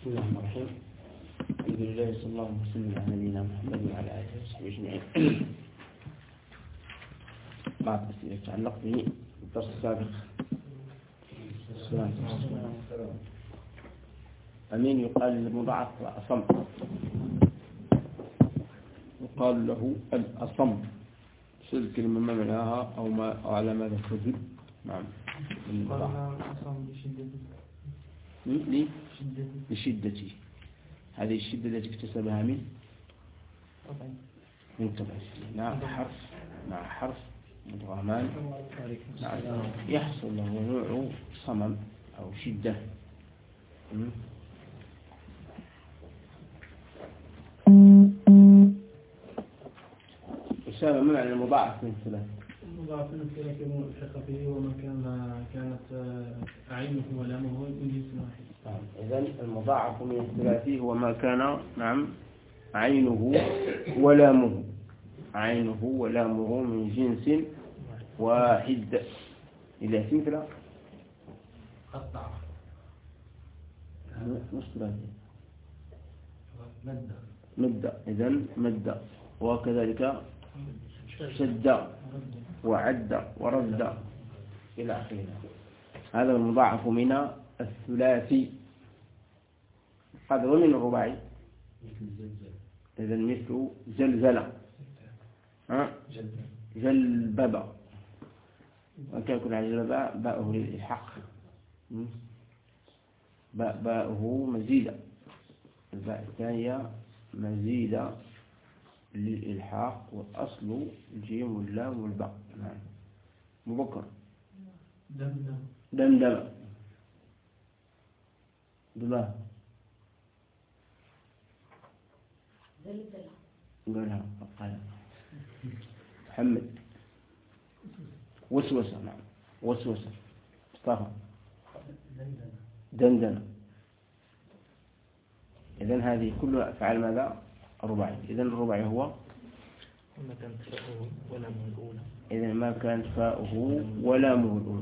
بسم الله الرحمن الرحيم. الحمد لله صلى الله وسلم على نبينا محمد وعلى آله وصحبه أجمعين. بعض الأسئلة تتعلق بالدرس السابق. أمين يقال للمضاعف أصم، يقال له الأصم. شو الكلمة ما معناها أو على ماذا تدل؟ نعم. لشدته. هذه الشدة التي اكتسبها من تبعث مع حرف مدغمان يحصل له نوع صمم أو شدة. أسامة، ما معنى المضاعف من الثلاث؟ المضاعف من الثلاث يكون الحق فيه وما كانت عينه ولامه من جنس واحد. إذن المضاعف من الثلاثي هو ما كان عينه ولامه من جنس واحد. إلى مثل قطع مش ثلاثي مد. إذن مد، وكذلك شد وعد ورد إلى آخره. هذا المضاعف من الثلاثي. هذا ومن الرباعي إذن مثل زلزلة، جلبب، وكان يكون على جلبب باءه للإلحاق، باءه مزيدة، الباء الثانية مزيدة للإلحاق، والأصل الجيم واللام والباء. مبكر دمدم دماء قالها قال محمد وسوسة. نعم وسوسة. مصطفى دندنة. إذن هذه كلها أفعال ماذا؟ الرباعي. إذن الرباعي هو ما كانت فاؤه ولامه الأولى. إذن ما كانت فاؤه ولامه الأولى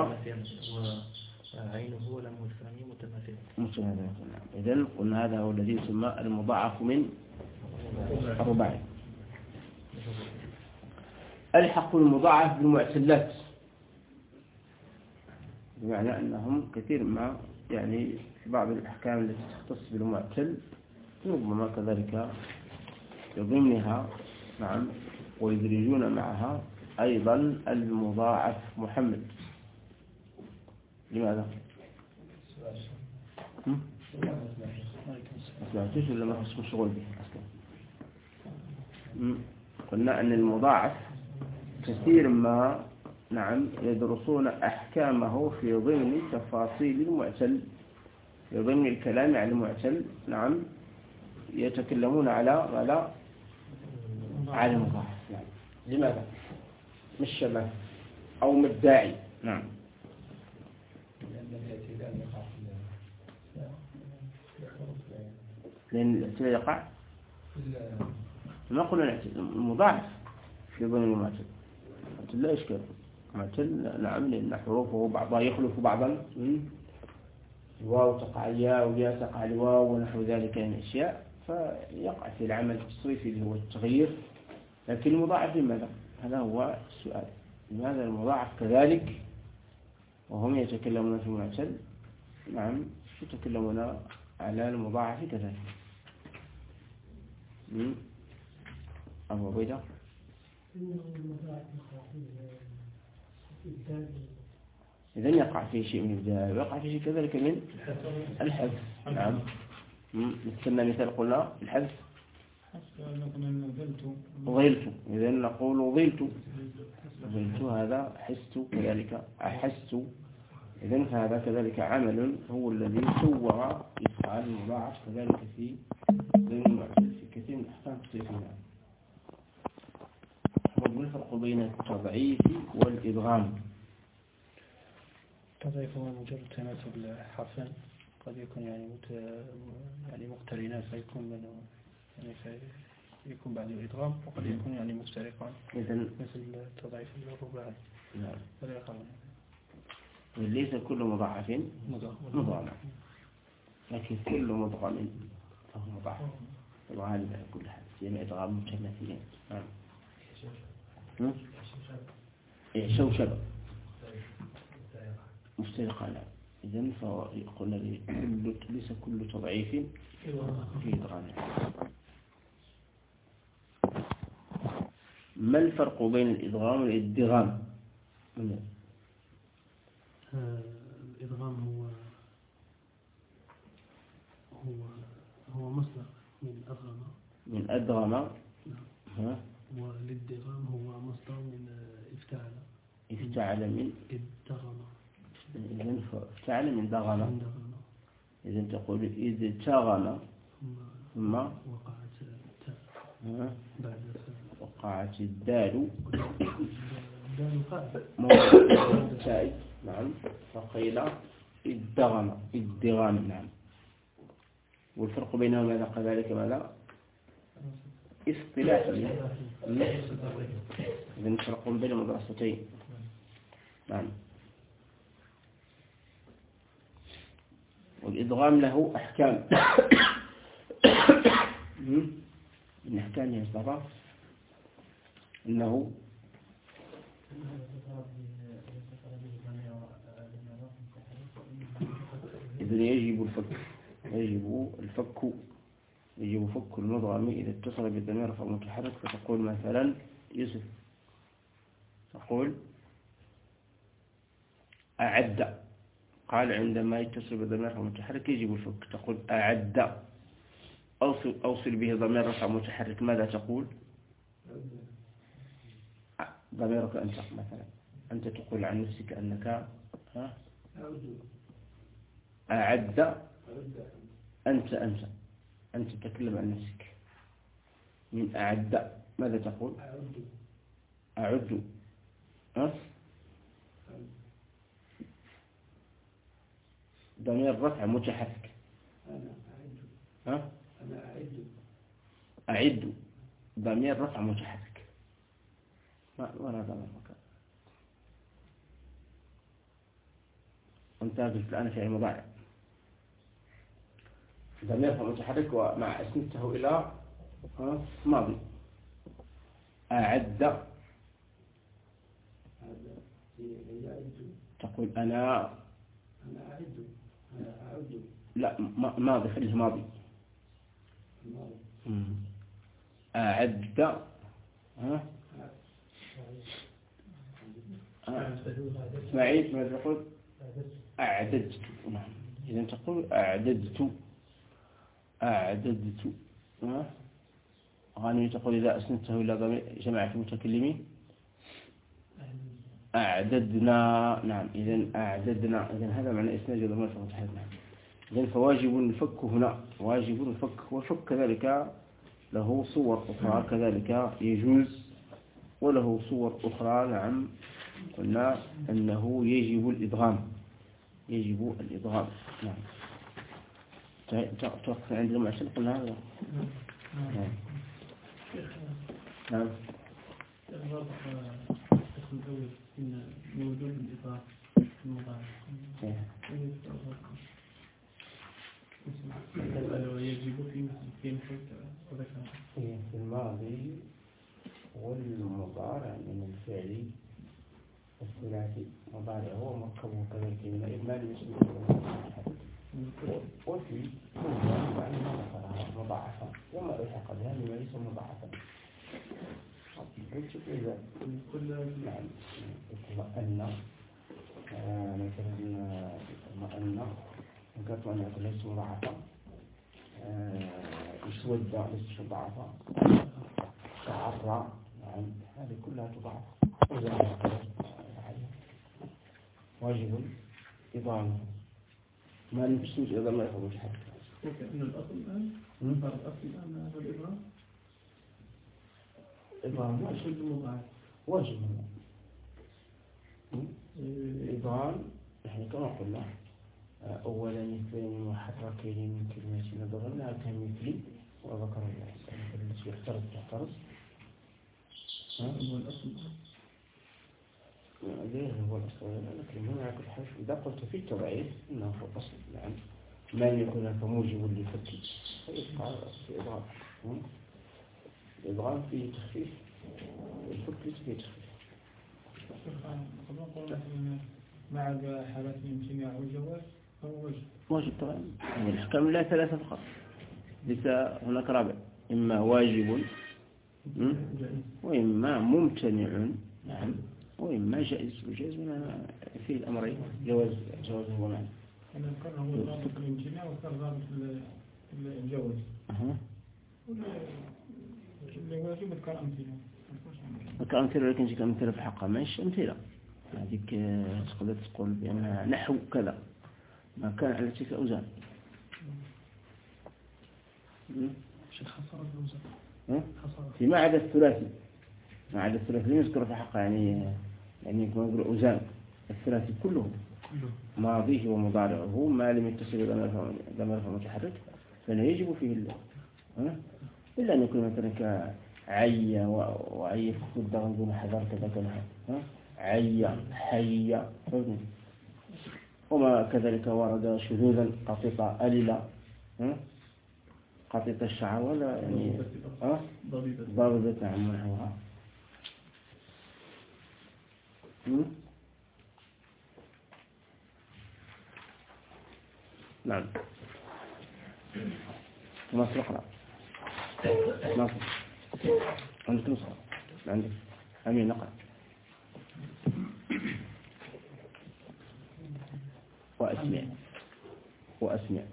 وعينه ولامه الثاني متماثلة. إذن قلنا هذا هو الذي يسمى المضاعف من الرباعي. الحق المضاعف بالمعتلات، بمعنى أنهم كثير ما يعني بعض الأحكام التي تختص بالمعتل ربما كذلك يضمنها. نعم. ويدرجون معها أيضا المضاعف محمد. لماذا؟ ما سمعتوش ولا ما خصكم شغل به أصلا؟ قلنا أن المضاعف كثير ما يدرسون أحكامه في ضمن تفاصيل المعتل، في ضمن الكلام عن المعتل. يتكلمون على المضاعف. لماذا؟ مش شبه أو مدعي. لأن الاعتلاء يقع، ما قلنا المضاعف في ضمن المعتل لا إشكال. معتل لأن حروفه بعضها يخلف بعضا، الواو تقع الياء والياء تقع الواو ونحو ذلك من أشياء، فيقع في العمل التصريفي اللي هو التغيير. لكن المضاعف لماذا؟ هذا هو السؤال. لماذا المضاعف كذلك وهم يتكلمون في المعتل يتكلمون على المضاعف كذلك؟ أبو عبيدة. إذن يقع فيه شيء من الإبداع ويقع فيه شيء كذلك من الحذف. نعم. مثال قلنا الحذف ظلت. إذن نقول ظلت هذا حست، كذلك أحست. إذن فهذا كذلك عمل هو الذي سوغ إفعال المضاعف كذلك في ضمن المعتل في كثير من الأحكام التصريفية. ما الفرق بين التضعيف والإدغام؟ التضعيف هو مجرد تناسب الحرفين، قد يكون يعني مقترنان فيكون يكون بعد الإدغام، وقد يكون مفترقان مثل التضعيف الرباعي. ليس كل مضاعف مضاعف. لكن كل مدغم فهو مضاعف الغالب على كل حال سيما إدغام مثلثين. شوشبة مفترقة لا. إذن فيقول ليس كل تضعيف في إدغام. ما الفرق بين الإدغام والإدغام؟ الإدغام هو مصدر من أدغم. نعم. والإدغام هو مصدر من افتعل من ادغم. إذن افتعل من دغم. إذن تقول إذ تغم ثم وقعت تاء بعد وقعت الدال تاء. نعم. فقيل ادغام. نعم. والفرق بينهما ماذا كذلك ماذا اصطلاحي. إذن فرق بين المدرستين. نعم. والإدغام له أحكام. من أحكامه الصفة أنه إذن يجب فك المدغم إذا اتصل بالضمير رفع متحرك. فتقول مثلا يوسف تقول أعد. قال عندما يتصل بالضمير رفع متحرك يجب الفك. تقول أعد. أوصل به ضمير رفع متحرك ماذا تقول؟ ضميرك أنت مثلا أنت تقول عن نفسك أنك أعد. أنت تتكلم عن نفسك. من أعد ماذا تقول؟ أعد. ضمير رفع متحرك. أنا أعد ضمير رفع متحرك. ولا ضمير مكان. أنت قلت الآن في المضارع ضمير رفع متحرك ومع أسنته إلى ماضي. أعد تقول أنا أعد. لا ماضي خليه ماضي. أعد. اسمعي ماذا تقول؟ أعددت. إذا تقول أعددت. غانم تقول إذا أسندته إلى جماعة المتكلمين أعددنا. نعم. إذن أعددنا. إذن هذا معنى إسناد ضمير رفع متحرك. إذن فواجب الفك هنا واجب الفك. والفك كذلك له صور أخرى كذلك يجوز وله صور أخرى. نعم. قلنا أنه يجب الإدغام. نعم. توقف عند المعسل قلنا هذا. نعم. إن موجود الإضافة في المضارع يجب في الماضي والمضارع من الفعل الثلاثي. مضارع هو مركب كذلك من الإجمال وفي مضاعفة وما ألحق بها مما ليس مضاعفا. نعم. اطمأن مثلا اطمأن ذكرت أن يكون ليس مضاعفا. اسود ليس مضاعفا. تعرى. نعم. هذه كلها تضاعف. واجب إضافة. ما نفسوش إذا ما يخرج حاجة. وكأن الأصل الآن هذا الإضافة. إضافة واجب. إضافة نحن كما قلنا أولا اثنين محركين من كلمة نظرنا كمثلي وذكر الله التي يحترز. هو الأصل. ليه هو الأصل؟ لكن هنا كل حاجة إذا قلت في التضعيف إنه هو الأصل. نعم. من يكون هناك موجب لفتح فيبقى في إضغام. الإضغام فيه تخفيف والفتح فيه تخفيف. مع حالات الامتناع والجواز فهو واجب طبعا. الأحكام لا ثلاثة فقط، ليس هناك رابع، إما واجب وإما ممتنع نعم وإما جائز. وجائز من فيه الأمرين جواز ومعنى. أنا أذكر هو ضابط الامتناع وكان ضابط الجواز. اللي واجب أذكر أمثلة. أذكر أمثلة لكن جيك أمثلة في حقها ماش أمثلة. هذيك تقدر تقول بأن نحو كذا ما كان على تلك الأوزان. فيما عدا الثلاثي، ما عدا الثلاثي لم يذكر في حقه يعني كما نقول أوزان الثلاثي كله ماضيه ومضارعه ما لم يتصل بضمير متحرك فإنه يجب فيه إلا أن يكون مثلا كعي وعي في الضغط دون حذر كذا كذا عي حي وما كذلك ورد شذوذا قطيطة أليلة قطيطة الشعر ولا يعني ضابطة عن منحوها. نعم ناصر اقرأ. ناصر عندك نسخة عندك أمين نقرأ. وأسمع.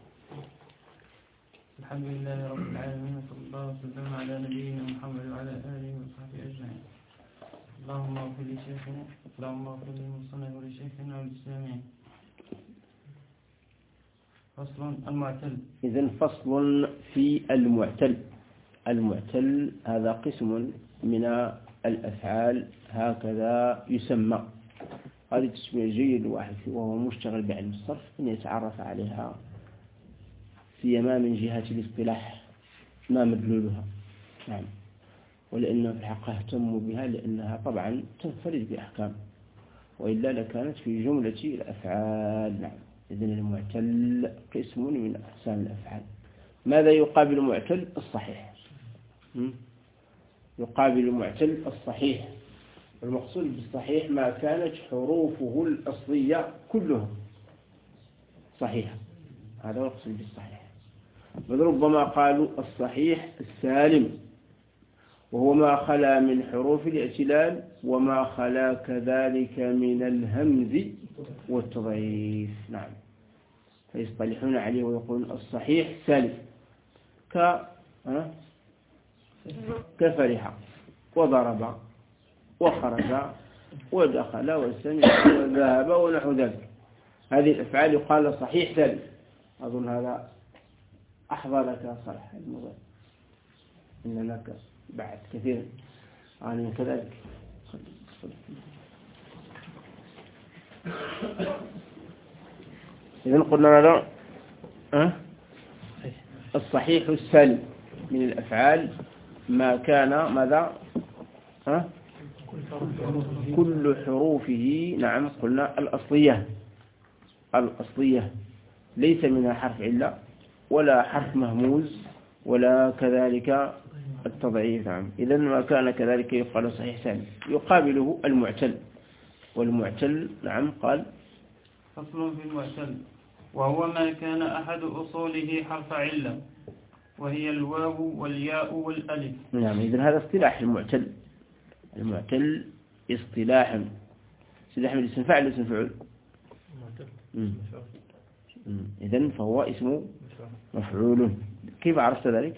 الحمد لله رب العالمين وصلى الله وسلم على نبينا محمد وعلى آله وصحبه أجمعين. اللهم اغفر لشيخنا اللهم اغفر للمصنف ولشيخنا وللسامعين. فصل المعتل. إذن فصل في المعتل. المعتل هذا قسم من الأفعال هكذا يسمى. هذه تسمية جيد واحد وهو مشتغل بعلم الصرف أن يتعرف عليها سيما من جهة الاصطلاح ما مدلولها. نعم ولأنه في الحقيقة اهتموا بها لأنها طبعا تنفرد بأحكام وإلا لكانت في جملة الأفعال. نعم إذن المعتل قسم من أقسام الأفعال. ماذا يقابل المعتل؟ الصحيح. يقابل المعتل الصحيح. المقصود بالصحيح ما كانت حروفه الأصلية كلها صحيحة. هذا هو المقصود بالصحيح. بل ربما قالوا الصحيح السالم وهو ما خلا من حروف الاعتلال وما خلا كذلك من الهمز والتضعيف. نعم فيصطلحون عليه ويقولون الصحيح سالم كفرح وضرب وخرج ودخل وسمع وذهب ونحو ذلك. هذه الأفعال يقال صحيح سالم. أظن هذا أحظى لك صالح الموضوع إن لك بعد كثير عن كذلك. إذن قلنا ماذا؟ الصحيح السالم من الأفعال ما كان ماذا؟ كل حروفه. نعم قلنا الأصلية ليس منها حرف علة ولا حرف مهموز ولا كذلك التضعيف. نعم إذن ما كان كذلك يقال صحيح سالم. يقابله المعتل. والمعتل نعم قال فصل في المعتل وهو ما كان أحد أصوله حرف علة وهي الواو والياء والألف. نعم إذن هذا اصطلاح المعتل. المعتل اصطلاح من اسم فاعل اسم فعل. إذن فهو اسم مفعول. كيف عرفت ذلك؟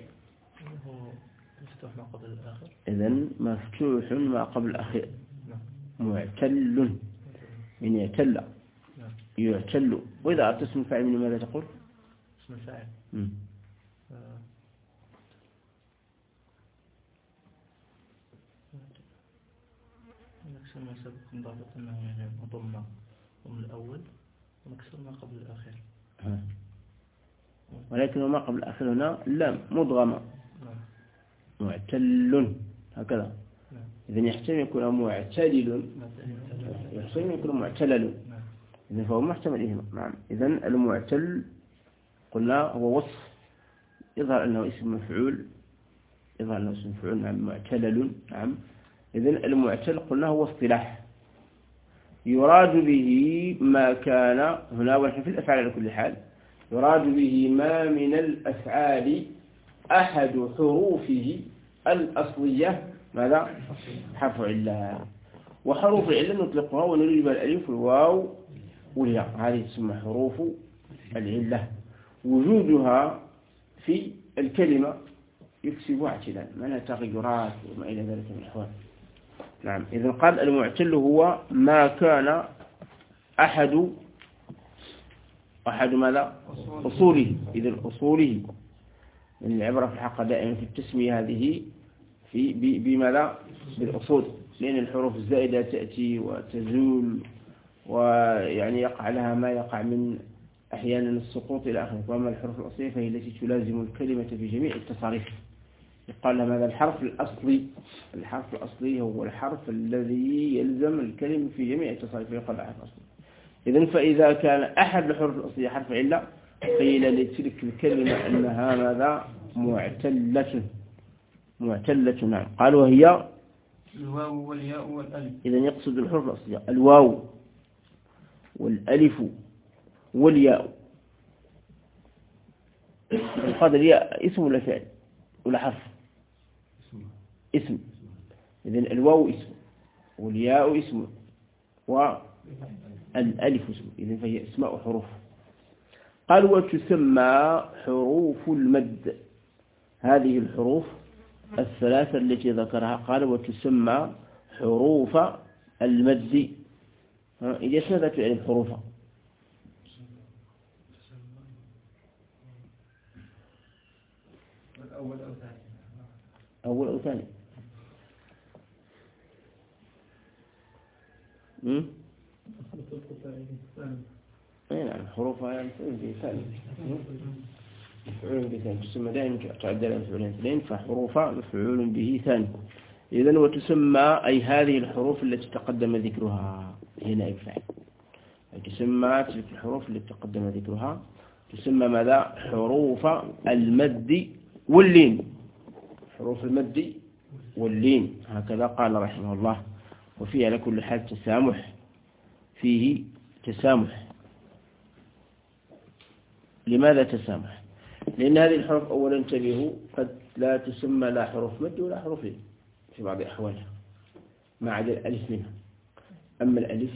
إذن مفتوح ما قبل الأخير. معتل من يعتل يعتل. وإذا أردت اسم الفاعل من ماذا تقول؟ اسم الفاعل نكسر ما سبق مضافة أنه مضمة ومن الأول ونكسر ما قبل الأخير. ولكن ما قبل الأخير هنا لام مضغمة. معتل هكذا. إذن يحتمل يكون معتلل يحتمل يكون معتلل. إذن فهو محتمل إهما. نعم إذن المعتل قلنا هو وصف يظهر أنه اسم مفعول، يظهر أنه اسم مفعول، نعم، معتلل، نعم. إذن المعتل قلنا هو اصطلاح يراد به ما كان هنا، ونحن في الأفعال على كل حال، يراد به ما من الأفعال أحد حروفه الأصلية ماذا؟ حرف علة. وحروف العلة نطلقها ونريد بها الألف والواو والياء، هذه تسمى حروف العلة. وجودها في الكلمة يكسب اعتلال، معناها تغيرات وما إلى ذلك من الأحوال. نعم. إذن قال المعتل هو ما كان أحد ماذا؟ أصوله. إذن أصوله، من العبرة في الحق دائما في التسمية هذه بماذا؟ بالأصول، لأن الحروف الزائدة تأتي وتزول، ويعني يقع لها ما يقع من أحيانا السقوط إلى آخره. وأما الحروف الأصلية فهي التي تلازم الكلمة في جميع التصاريف. يقال لها هذا الحرف الأصلي. الحرف الأصلي هو الحرف الذي يلزم الكلمة في جميع التصاريف، يقال الحرف الأصلي. إذن فإذا كان أحد الحروف الأصلية حرف علة قيل لتلك الكلمة أنها ماذا؟ معتلة. نعم. قال وهي الواو والياء والألف. إذن يقصد الحروف الأصلية الواو والألف والياء. القادر الياء اسم ولا فعل ولا حرف؟ اسم. إذن الواو اسم والياء اسم والألف اسم، إذن فهي اسماء حروف. قال وتسمى حروف المد. هذه الحروف الثلاثة التي ذكرها قال وتسمى حروف المد. إذا سمعت يعني الحروف أول أو ثاني. نعم حروفها مفعول به ثاني. مفعول به ثاني تسمى دائما تعدل على مفعولين اثنين، فحروفها مفعول به ثاني. إذن وتسمى أي هذه الحروف التي تقدم ذكرها هي نائب فاعل. تسمى تلك الحروف التي تقدم ذكرها تسمى ماذا؟ حروف المد واللين. حروف المد واللين هكذا قال رحمه الله. وفيه على كل حال تسامح، فيه تسامح. لماذا تسامح؟ لأن هذه الحروف أولا انتبهوا قد لا تسمى لا حروف مد ولا حروف لين في بعض أحوالها ما عدا الألف منها. أما الألف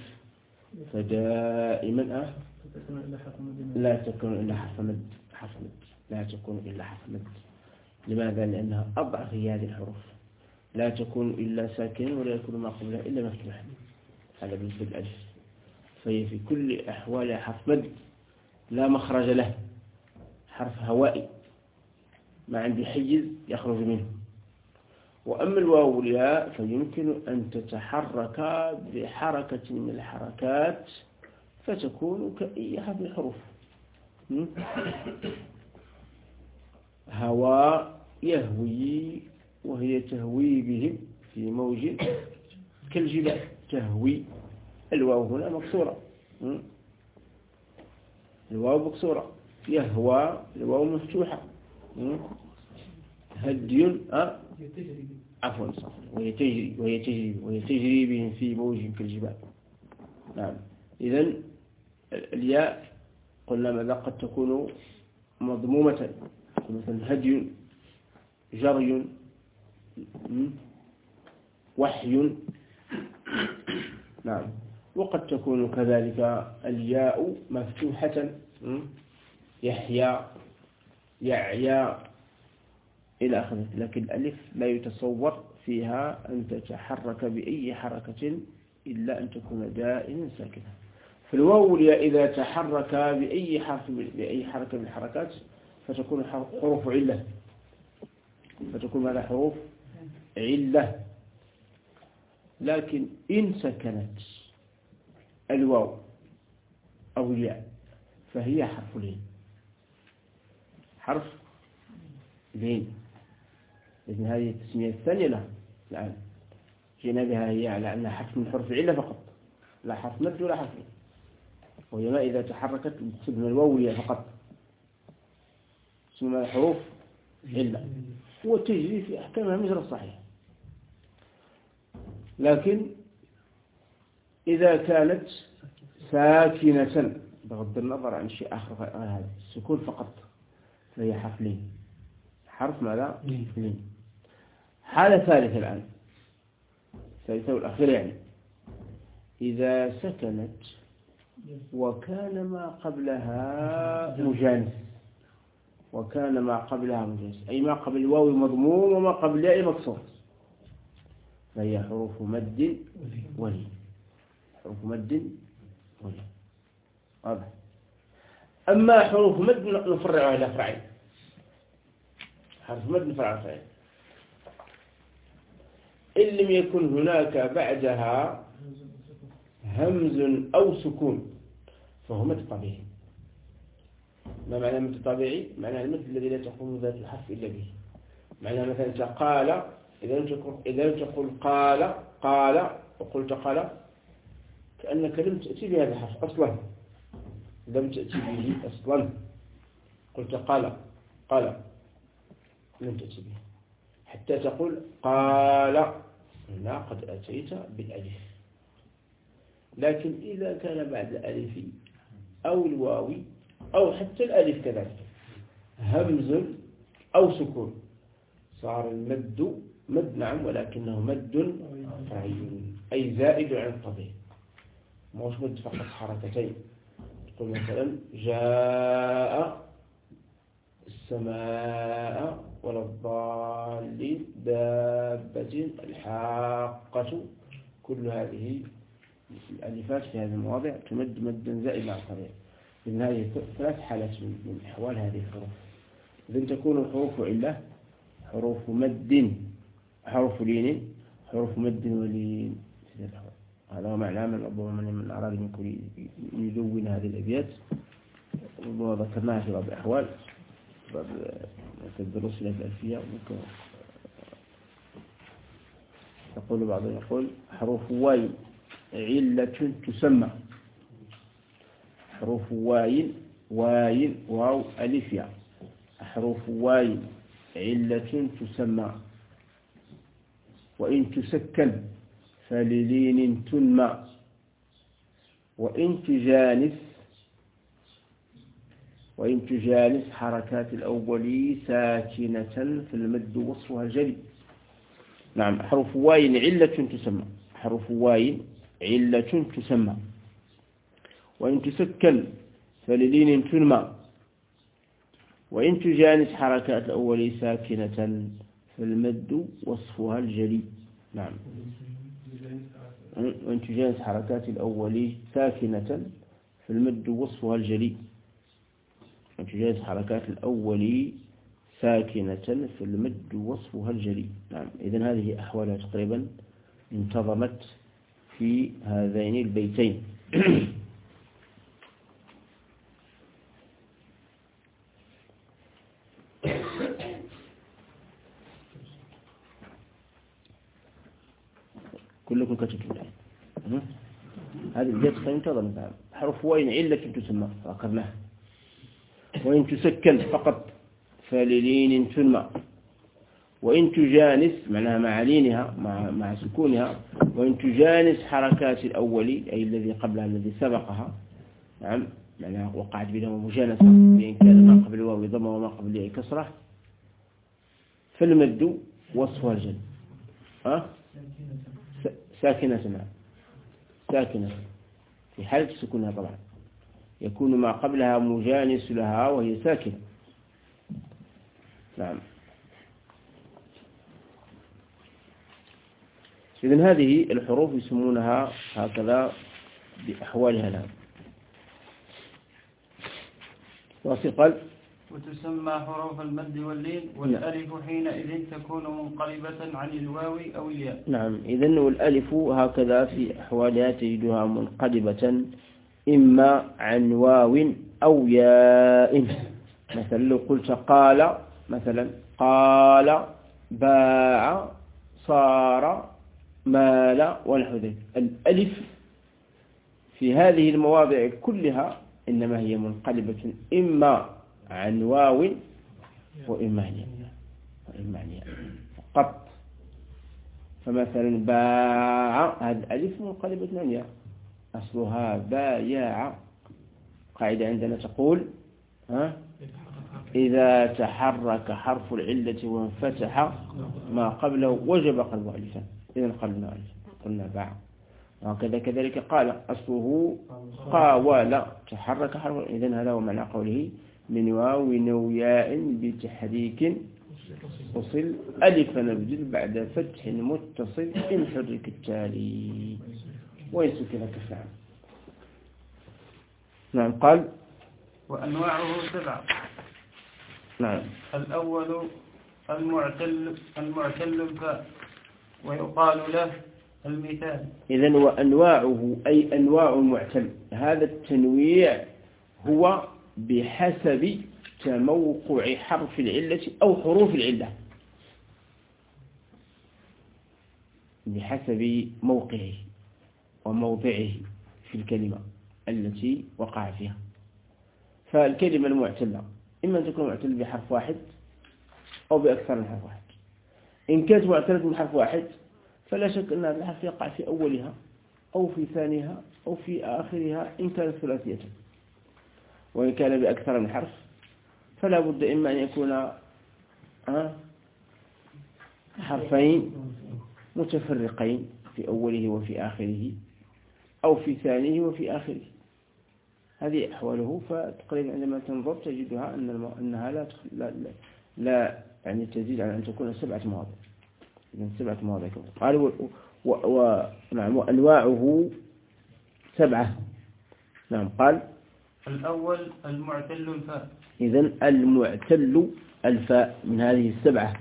فدائما لا تكون إلا حرف مد. لا تكون إلا حرف مد. لماذا؟ لأنها أضعف هي هذه الحروف. لا تكون إلا ساكنا ولا يكون ما قبلها إلا مفتوحا. هذا بالنسبة للألف، فهي في كل أحوالها حرف مد لا مخرج له، حرف هوائي ما عندي حيز يخرج منه. وأما الواو والياء فيمكن أن تتحرك بحركة من الحركات فتكون كأي حرف من الحروف. هوى يهوي وهي تهوي بهم في موج كالجبال. تهوي الواو هنا مكسورة، الواو مكسورة. يهوى الواو مفتوحة. هدي عفوا وهي تجري بهم في موج كالجبال. نعم. إذن الياء قلنا ماذا؟ قد تكون مضمومة مثلا هدي، جري، وحي. نعم. وقد تكون كذلك الياء مفتوحة، يحيى، يعيا إلى آخره. لكن الألف لا يتصور فيها أن تتحرك بأي حركة إلا أن تكون دائما ساكنة. فالواو والياء إذا تحرك بأي حركة من الحركات فتكون حروف علة. فتكون هذا حروف علة. لكن إن سكنت الواو أو الياء فهي حرف لين. حرف لين. إذن هذه التسمية الثانية لها الآن جينا بها هي على أنها حرف من حروف العلة فقط، لا حرف مد ولا حرف لين. وهي ما إذا تحركت تسمى الواو والياء فقط. اسمها حروف علة وتجري في أحكامها مجرى الصحيح. لكن إذا كانت ساكنة بغض النظر عن شيء آخر غير هذا السكون فقط فهي حرف لين. حرف ماذا؟ لين. حالة ثالثة الآن الثالثة والأخيرة يعني إذا سكنت وكان ما قبلها مجانس. وكان ما قبلها مجانس أي ما قبل الواو مضموم وما قبل الياء مكسور فهي حروف مد ولين. حروف مد ولين. واضح. أما حروف مد نفرعها إلى فرعين. حرف مد نفرعها فرعين إن لم يكن هناك بعدها همز أو سكون فهو مد طبيعي. ما معنى مد طبيعي؟ معنى المد الذي لا تقوم ذات الحرف إلا به. معنى مثلا قال إذا لم تقل قال وقلت قال كأنك لم تأتي بهذا الحرف أصلا. لم تأتي به أصلا. قلت قال لم تأتي به حتى تقول قال هنا قد أتيت بالألف. لكن إذا كان بعد الألف أو الواو أو حتى الألف كذلك همز أو سكون صار المد مد نعم ولكنه مد فرعي أي زائد عن الطبيعي. مش مد فقط حركتين. تقول مثلا جاء السماء ولا الضالين دابة الحاقة كل هذه الألفات في هذه المواضع تمد مدا زائدا عن الطبيعي. إن هذه ثلاث حالات من أحوال هذه الحروف. إذن تكون الحروف علة حروف مد حروف لين حروف مد ولين. هذا هو معنى من أراد منكم يدون هذه الأبيات وذكرناها في بعض الأحوال بعض الدروس الألفية. يقول بعضهم يقول حروف واي علة تسمى. حروف واي واو ألف ياء. حروف واي علة تسمى وإن تسكن فللين تنمى وإن تجانس حركات الأول ساكنة في المد وصفها الجلي. نعم. حرف واي علة تسمى. حرف واي علة تسمى وإن تسكن فللين تنمى وإن تجانس حركات الأول ساكنة في المد وصفها الجلي. نعم. وإن تجانس حركات الأول ساكنة في المد وصفها الجلي. وإن تجانس حركات الأول ساكنة في المد وصفها الجلي. نعم. إذن هذه أحوالها تقريبا انتظمت في هذين البيتين. كلكم كتبتم الآن. هذه البيت انتظمت. حرف وإن علة تسمى فأكرناها. وإن تسكن فقط فللين تنمى وإن تجانس معناها مع لينها مع سكونها وإن تجانس حركات الأول أي الذي قبلها الذي سبقها. نعم. معناها وقعت بينهما مجانسة بإن كان ما قبل الواو ضمة وما قبل الياء كسرة فالمد وصفها الجل ساكنة. ساكنة في حالة سكونها طبعا يكون ما قبلها مجانس لها وهي ساكنة. نعم. إذن هذه الحروف يسمونها هكذا بأحوالها الآن. وثقل وتسمى حروف المد واللين والألف حينئذ تكون منقلبة عن الواو أو الياء. نعم. إذن والألف هكذا في أحوالها تجدها منقلبة إما عن واو أو ياء. مثلا لو قلت قال مثلا قال باع صار مال ونحو ذلك. الألف في هذه المواضع كلها إنما هي منقلبة إما عن واو وإما الياء فقط. فمثلا باع، هذا الألف منقلبة عن ياء، أصلها بايع. قاعدة عندنا تقول إذا تحرك حرف العلة وانفتح ما قبله وجب قلبه ألفا، إذا قلنا باع. وهكذا كذلك قال أصله قاول، تحرك حرف، إذا هذا هو معنى قوله من واو أو ياء بتحريك وصل ألف نبدل بعد فتح متصل إن حرك التالي وإن سكن كفعل. نعم. قال وأنواعه 7. نعم. الأول المعتل الفاء ويقال له المثال. إذن وأنواعه أي أنواع المعتل، هذا التنويع هو بحسب تموقع حرف العلة أو حروف العلة، بحسب موقعه وموضعه في الكلمة التي وقع فيها. فالكلمة المعتلة إما أن تكون معتلة بحرف واحد أو بأكثر من حرف واحد. إن كانت معتلة بحرف واحد فلا شك أن هذا الحرف يقع في أولها أو في ثانيها أو في آخرها إن كانت ثلاثية. وإن كان بأكثر من حرف فلا بد إما أن يكون حرفين متفرقين في أوله وفي آخره أو في ثانيه وفي آخره. هذه أحواله. فتقريبا عندما تنظر تجدها أنها لا يعني تزيد على أن تكون 7 مواضع. إذن 7 مواضع. قال نعم وأنواعه 7. نعم. قال الأول المعتل الفاء. إذن المعتل الفاء من هذه 7.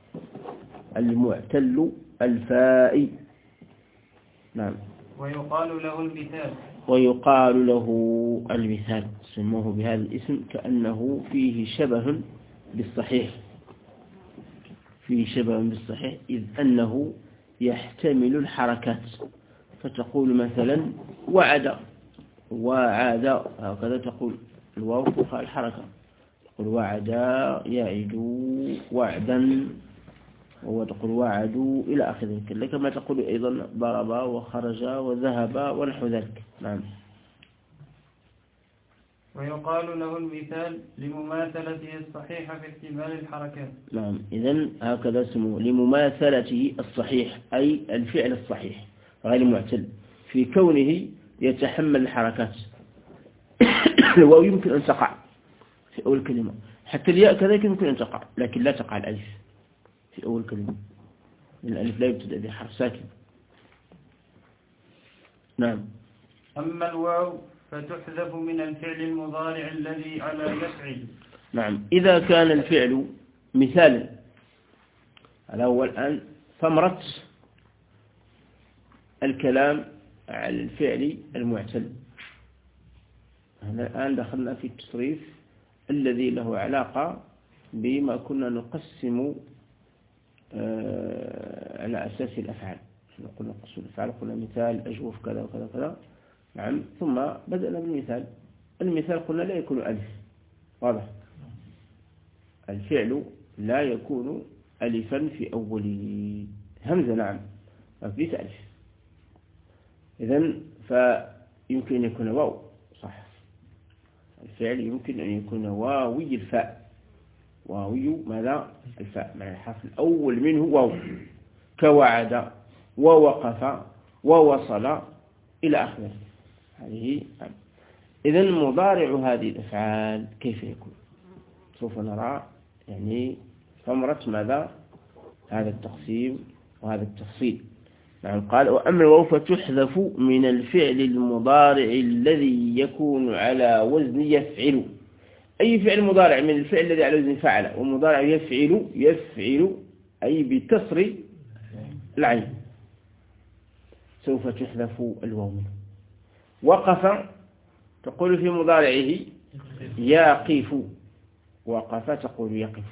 المعتل الفاء. نعم. ويقال له المثال. ويقال له المثال، سموه بهذا الاسم كأنه فيه شبه بالصحيح، إذ أنه يحتمل الحركات. فتقول مثلا وعد، هكذا تقول الواو فوق الحركة، تقول وعد يعد وعدا، وتقول وعدوا إلى آخر ذلك، كما تقول أيضا ضرب وخرج وذهب ونحو ذلك. نعم. ويقال له المثال لمماثلته الصحيحة في احتمال الحركات. نعم. إذن هكذا اسمه لمماثلته الصحيح، أي الفعل الصحيح غير المعتل في كونه يتحمل الحركات. ويمكن أن تقع في أول كلمة، حتى الياء كذلك يمكن أن تقع، لكن لا تقع الألف في أول كلمة، الألف لا يبتدأ بحرف ساكن. نعم. أما الواو فتحذف من الفعل المضارع الذي على يفعل. نعم. إذا كان الفعل مثالا، على هو الآن ثمرة الكلام على الفعل المعتل. الآن دخلنا في التصريف الذي له علاقة بما كنا نقسم على أساس الأفعال. قلنا نقسم الأفعال، قلنا مثال أجوف كذا وكذا وكذا. نعم. ثم بدأنا بالمثال. المثال قلنا لا يكون ألف، واضح. الفعل لا يكون ألفا في أوله، همزة نعم ليس ألف. إذن فيمكن أن يكون واو، صح. الفعل يمكن أن يكون واوي الفاء، واوي ماذا؟ الفاء، معنى الحرف الأول منه واو، كوعد ووقف ووصل إلى آخره. هذه. إذن مضارع هذه الأفعال كيف يكون؟ سوف نرى يعني ثمرة ماذا؟ هذا التقسيم وهذا التفصيل. نعم. قال وأما الواو فتحذف من الفعل المضارع الذي يكون على وزن يفعل. أي فعل مضارع من الفعل الذي على وزن فعل، ومضارع يفعل أي بكسر العين، سوف تحذف الواو منه. وقف تقول في مضارعه يقف، وقف تقول يقف.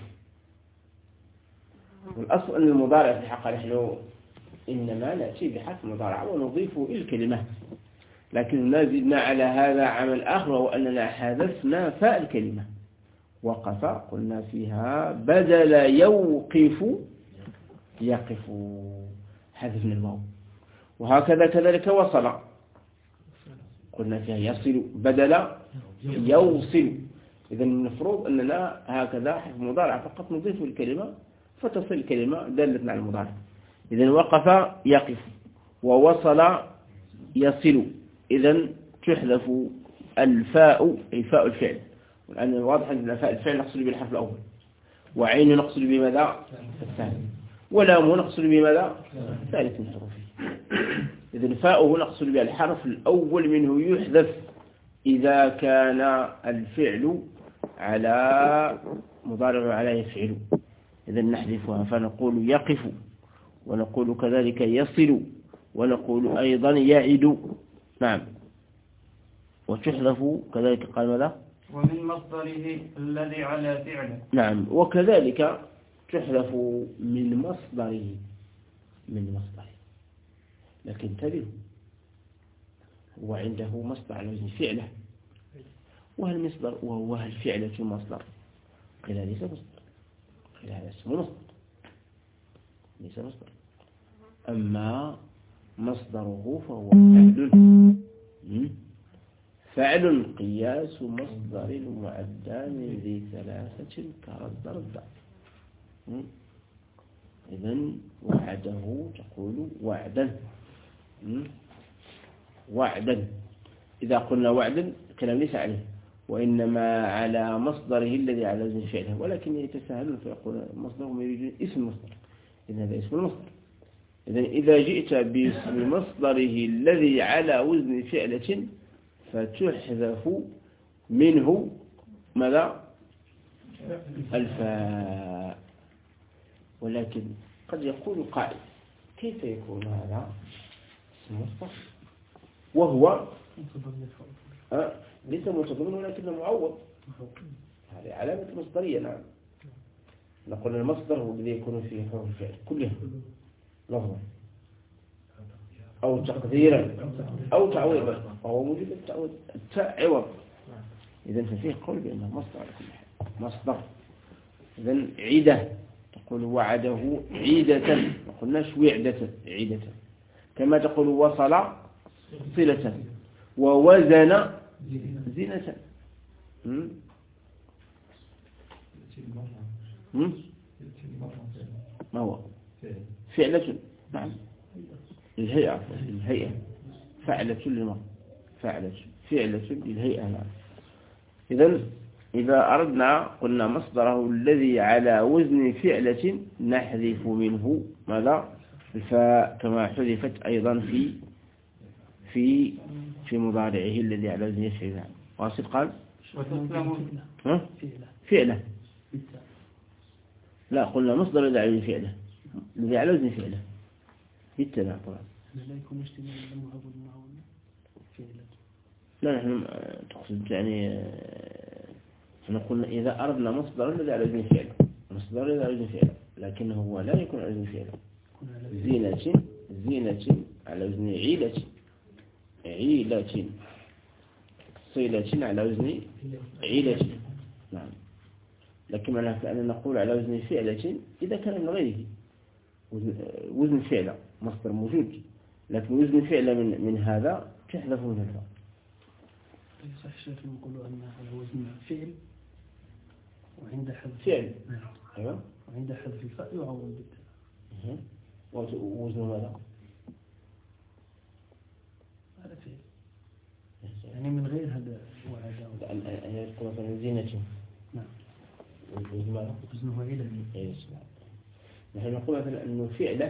والأصل أن المضارع في حق نحن إنما نأتي بحرف مضارع ونضيفه إلى الكلمة، لكن زدنا على هذا عمل آخر، وهو أننا حذفنا فاء الكلمة وقف قلنا فيها بدل يوقف يقف، حذفنا الواو. وهكذا كذلك وصل قلنا فيها يصل بدل يوصل. إذا المفروض أننا هكذا حرف مضارع فقط نضيف الكلمة فتصل الكلمة دالة على المضارع. إذا وقف يقف ووصل يصل. إذا تحذف الفاء أي فاء الفعل، والآن واضح أن فاء الفعل نقصد بالحرف الأول، وعين نقصد بماذا الثاني، ولام نقصد بماذا ثالث من حروفه. إذا فاؤه نقصد بها الحرف الأول منه يحذف إذا كان الفعل على مضارع على يفعل. إذا نحذفها فنقول يقف، ونقول كذلك يصل، ونقول أيضا يعد. نعم. وتحذف كذلك قال ماذا ومن مصدره الذي على فعله. نعم. وكذلك تحذف من مصدره لكن انتبهوا، هو عنده مصدر على وزن فعله، وهل فعلة مصدر؟ قيل ليس مصدر، قيل هذا اسمه مصدر ليس مصدر. أما مصدره فهو فعل قياس مصدر المعدى من ذي ثلاثة كرد رد. إذن وعده تقول وعدا. وعدا. إذا قلنا وعدا الكلام ليس عليه، وإنما على مصدره الذي على وزن فعله، ولكن يتساهلون فيقول مصدرهم يريدون اسم المصدر، إذن هذا اسم المصدر. إذن إذا جئت باسم مصدره الذي على وزن فعلة فتحذف منه ماذا الفاء. ولكن قد يقول قائل كيف يكون هذا اسم مصدر وهو ليس متضمن ولكنه معوض؟ هذه علامة مصدرية. نعم. نقول المصدر هو الذي يكون فيه حروف الفعل كلها لفظا أو تقديرا أو تعويضا، وهو موجود التعويض عوض. إذن ففيه قول بأنه مصدر على كل حال مصدر. إذن عيدة تقول وعده عيدة، ما قلناش وعدة عيدة. كما تقول وصل صلة، ووزن زينة. ما هو فعلة؟ نعم الهيئة فعلة للمرء، فعلة للهيئة. نعم. إذن إذا أردنا قلنا مصدره الذي على وزن فعلة نحذف منه ماذا الفاء، كما حذفت أيضا في مضارعه الذي على وزن يفعل. واصل قال فعلة. لا قلنا مصدر الذي على وزن فعلة، الذي على وزن فعلة بالتبع طبعا. لا نحن تقصد يعني نقول إذا أردنا مصدر الذي على وزن فعل، مصدر الذي على وزن فعل، لكنه هو لا يكون على وزن فعل. زينة على وزن عيلة، صلة على وزن عيلة. نعم. لكن معناه كأننا نقول على وزن فعلة إذا كان من غيره وزن فعل مصدر موجود، لكن وزن فعل من هذا تحذف من الفاء. صح شيخ نقولوا أن على وزن فعل وعند حذف فعل. أيوة. وعند حذف الفاء يعوض بالتاء. وزن ماذا؟ هذا فعل يعني من غير هذا وعدا. أن يكون مثلا زينة. نعم. وزن ماذا؟ وزنه عيلة. إيه. نحن نقول مثلا أنه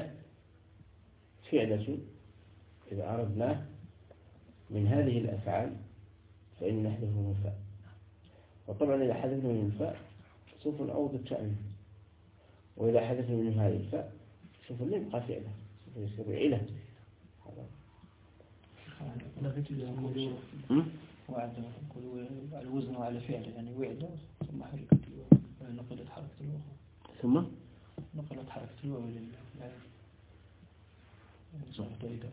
فعلة إذا أردناه من هذه الأفعال فإن نحذف من الفاء. وطبعا إذا حذفنا من الفاء سوف نعوض التأمين، وإذا حذفنا من هذه الفاء سوف نبقى فعله، سوف يصير عيلة. وعد نقول الوزن على فعل يعني وعد ثم حركة الواو، نقلت حركة الواو ثم نقلت حركة الواو للفعل. صح طيب.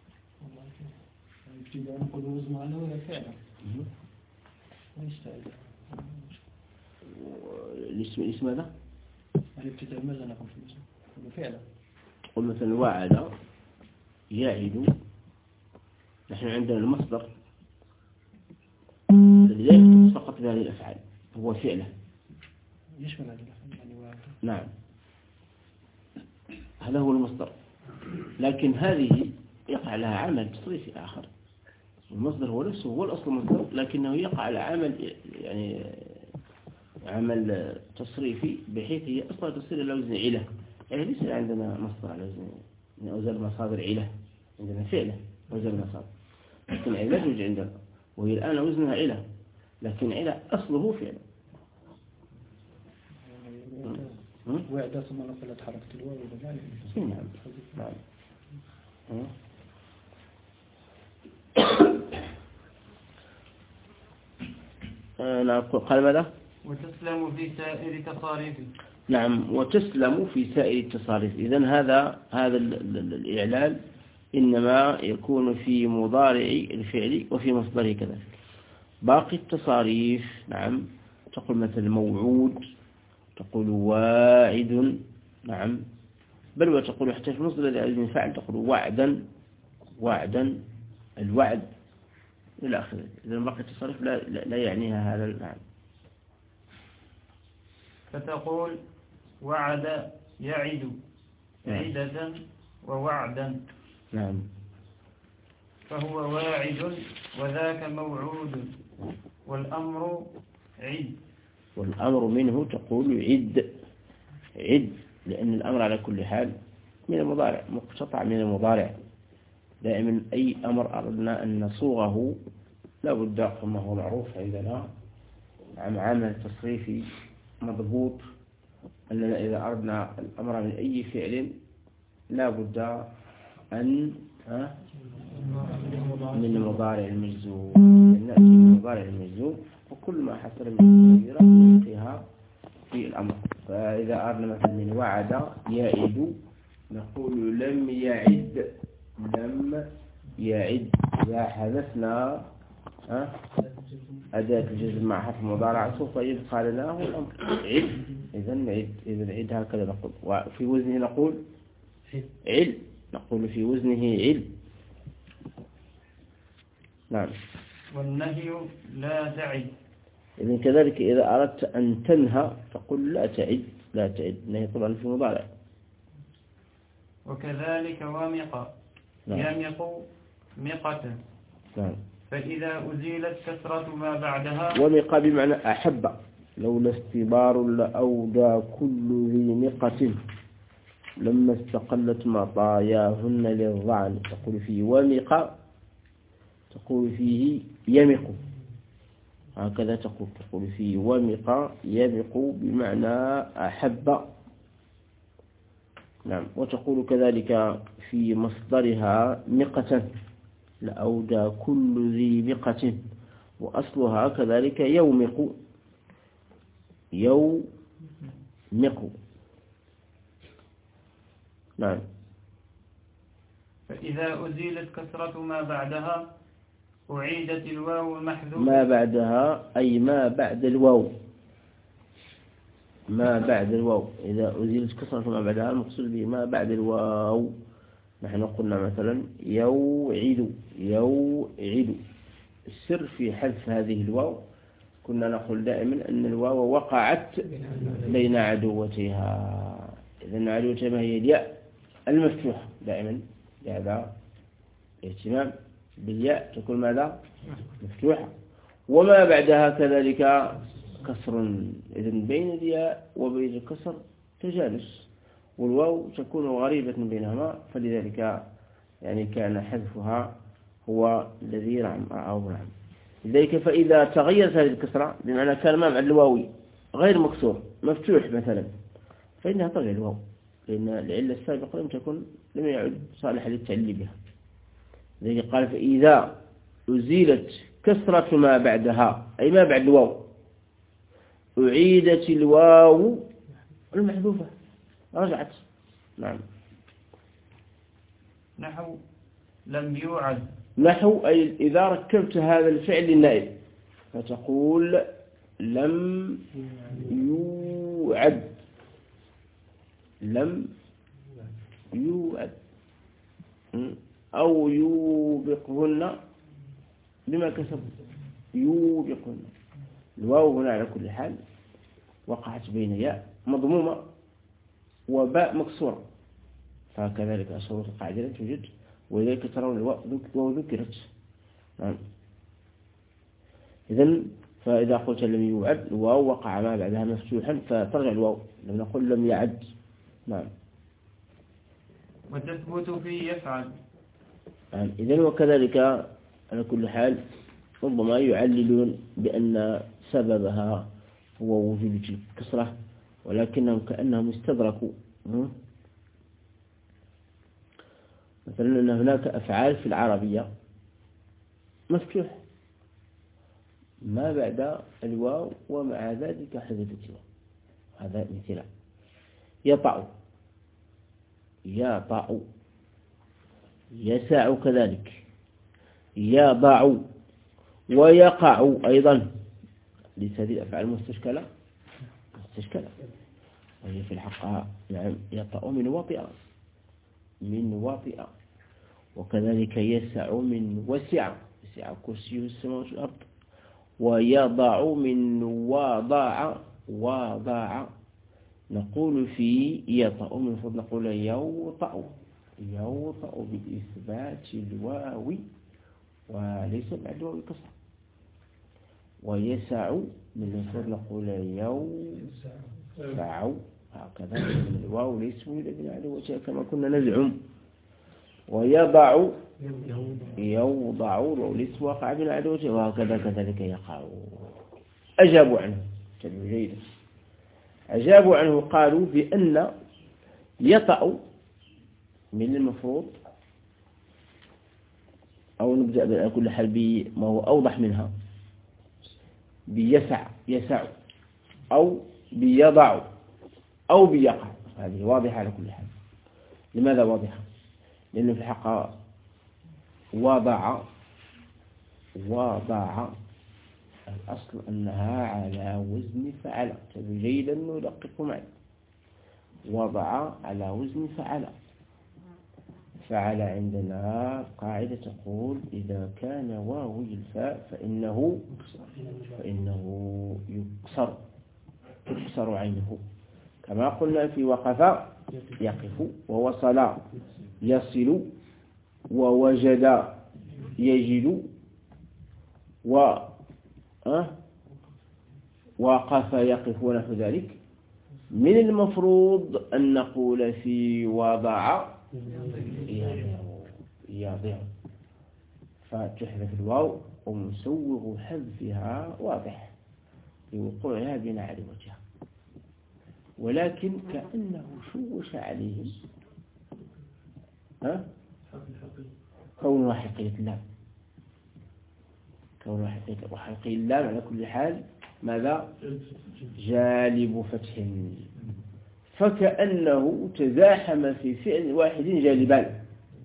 ابتداء نقول وزن على ولا فعل ليش فعل. الاسم هذا الابتداء ماذا نقول في الاسم فعلا؟ قل مثلا وعد يعد، نحن عندنا المصدر الذي لا يختص فقط بهذه الأفعال هو فعله يشمل هذه الأفعال يعني وعد. نعم هذا هو المصدر، لكن هذه يقع لها عمل تصريفي آخر. المصدر هو نفسه هو الأصل مصدر، لكنه يقع على عمل يعني عمل تصريفي بحيث هي أصلا تصير على وزن عله. يعني ليس عندنا مصدر على وزن من أوزان المصادر عله، عندنا فعله وزن المصادر، لكن عله توجد عندنا وهي الآن وزنها عله، لكن عله أصله فعله. وعد ثم نقلت حركة الواو إلى نعم نعم. قال ماذا؟ وتسلم في سائر تصاريفه. نعم وتسلم في سائر التصاريف. إذن هذا الإعلال إنما يكون في مضارع الفعل وفي مصدره كذلك. باقي التصاريف نعم تقول مثل موعود، تقول واعد، نعم بل وتقول حتى في مصدر الذي فعل تقول وعدا الوعد إلى آخره. إذن باقي التصاريف لا يعنيها هذا المعنى. فتقول وعد يعد عدة ووعدا. نعم فهو واعد وذاك موعود والأمر عد. والأمر منه تقول عد لأن الأمر على كل حال من المضارع، مقتطع من المضارع. دائما أي أمر أردنا أن نصوغه لا بد كما هو معروف عندنا عن عمل تصريفي مضبوط، أننا إذا أردنا الأمر من أي فعل لا بد أن من المضارع المجزوم، نأتي من المضارع المجزوم وكل ما حصل من تغييرات نلقيها في الأمر. فإذا أردنا مثلا من وعد يعد نقول لم يعد. إذا حذفنا أداة الجزم مع حرف المضارع سوف يبقى لنا هو الأمر عد. إذن عد هكذا نقول. وفي وزنه نقول عل، نقول في وزنه عل. نعم. والنهي لا تعد. إذن كذلك إذا أردت أن تنهى تقول لا تعد. نهي طبعا في مضارع. وكذلك ومق. نعم. يمق مقة. نعم. فإذا أزيلت كسرة ما بعدها. ومق بمعنى أحب، لولا استبار لأودى كل ذي نقة لما استقلت مطاياهن للظعن. تقول فيه ومق، تقول فيه يمق، هكذا تقول فيه ومق يمق بمعنى أحب. نعم. وتقول كذلك في مصدرها مقة، لأودى كل ذي مقة، وأصلها كذلك يومق. نعم. فإذا أزيلت كسرة ما بعدها أعيدت الواو المحذوفة. ما بعدها أي ما بعد الواو. إذا أزيلت كسرة ما بعدها المقصود به ما بعد الواو. نحن قلنا مثلا يوعد. السر في حذف هذه الواو كنا نقول دائما أن الواو وقعت بين عدوتها. إذن عدوتها ما هي الياء المفتوحة دائما، لهذا اهتمام بالياء تكون ماذا مفتوحة. وما بعدها كذلك كسر، إذن بين الياء وبين الكسر تجانس، والواو تكون غريبة بينهما، فلذلك يعني كان حذفها هو الذي رعاه. لذلك فإذا تغيرت هذه الكسرة بمعنى كان ما بعد الواوي غير مكسور مفتوح مثلا فإنها تغير الواو، لأن العلة السابقة لم يعد صالحا للتعليل بها. لذلك قال فإذا أزيلت كسرة ما بعدها أي ما بعد الواو أعيدت الواو المحذوفة رجعت. نعم. نحو لم يوعد. نحو أي إذا ركبت هذا الفعل للنائب فتقول لم يوعد، لم يوعد، أو يوبقهن بما كسبوا، يوبقهن. الواو هنا على كل حال وقعت بين ياء مضمومة وباء مكسورة، فكذلك الشروط القاعدة لا توجد، ولذلك ترون الواو ذكرت. إذن فإذا قلت لم يوعد الواو وقع ما بعدها مفتوحا فترجع الواو، لم نقل لم يعد. نعم. وتثبت في يفعل. إذن وكذلك على كل حال ربما يعللون بأن سببها هو وجود الكسرة، ولكنهم كأنهم استدركوا مثلا أن هناك أفعال في العربية مفتوح ما بعد الواو ومع ذلك حذفت الواو. هذا مثال: يطأ، يطأ، يسع كذلك، يضع، ويقع أيضا. ليس هذه الأفعال مستشكلة، وهي في الحق نعم يطأ من وطئ، من وطئ، وكذلك يسع من وسع، وسع كرسيه السماوات والأرض، ويضع من وضع، وضع. نقول في يطأ من فضل نقول يوطأ، يوطأ بإثبات الواو وليس بعد الواو الكسر. ويسع من المفروض نقول يوسع، هكذا من الواو ليس الذي على وجهه كما كنا نزعم. ويضع، يوضع وليس واقع بنا على وجهه، وهكذا كذلك يقع. أجابوا عنه جيدا، أجابوا عنه قالوا بأن يطأ من المفروض، أو نبدأ على كل حال بما هو أوضح منها، بيسع، يسع، أو بيضع، أو بيقع. هذه واضحة على كل حال. لماذا واضحة؟ لأنه في الحق وضع، وضع الأصل أنها على وزن فعل. جيدا ندقق معي. وضع على وزن فعل. فعل عندنا قاعدة تقول إذا كان واو الفاء فإنه يكسر عينه، كما قلنا في وقف يقف، ووصل يصل، ووجد يجد، وقف يقف ونحو ذلك. من المفروض أن نقول في وضع يضع، فتحذف الواو، ومسوغ حذفها واضح لوقوعها بين على وجهها، ولكن كأنه شوش عليهم كونها حقيقة اللام، كونها حقيقة، وحقيقة اللام على كل حال ماذا؟ جالب فتح، فكأنه تزاحم في فعل واحد جالبان،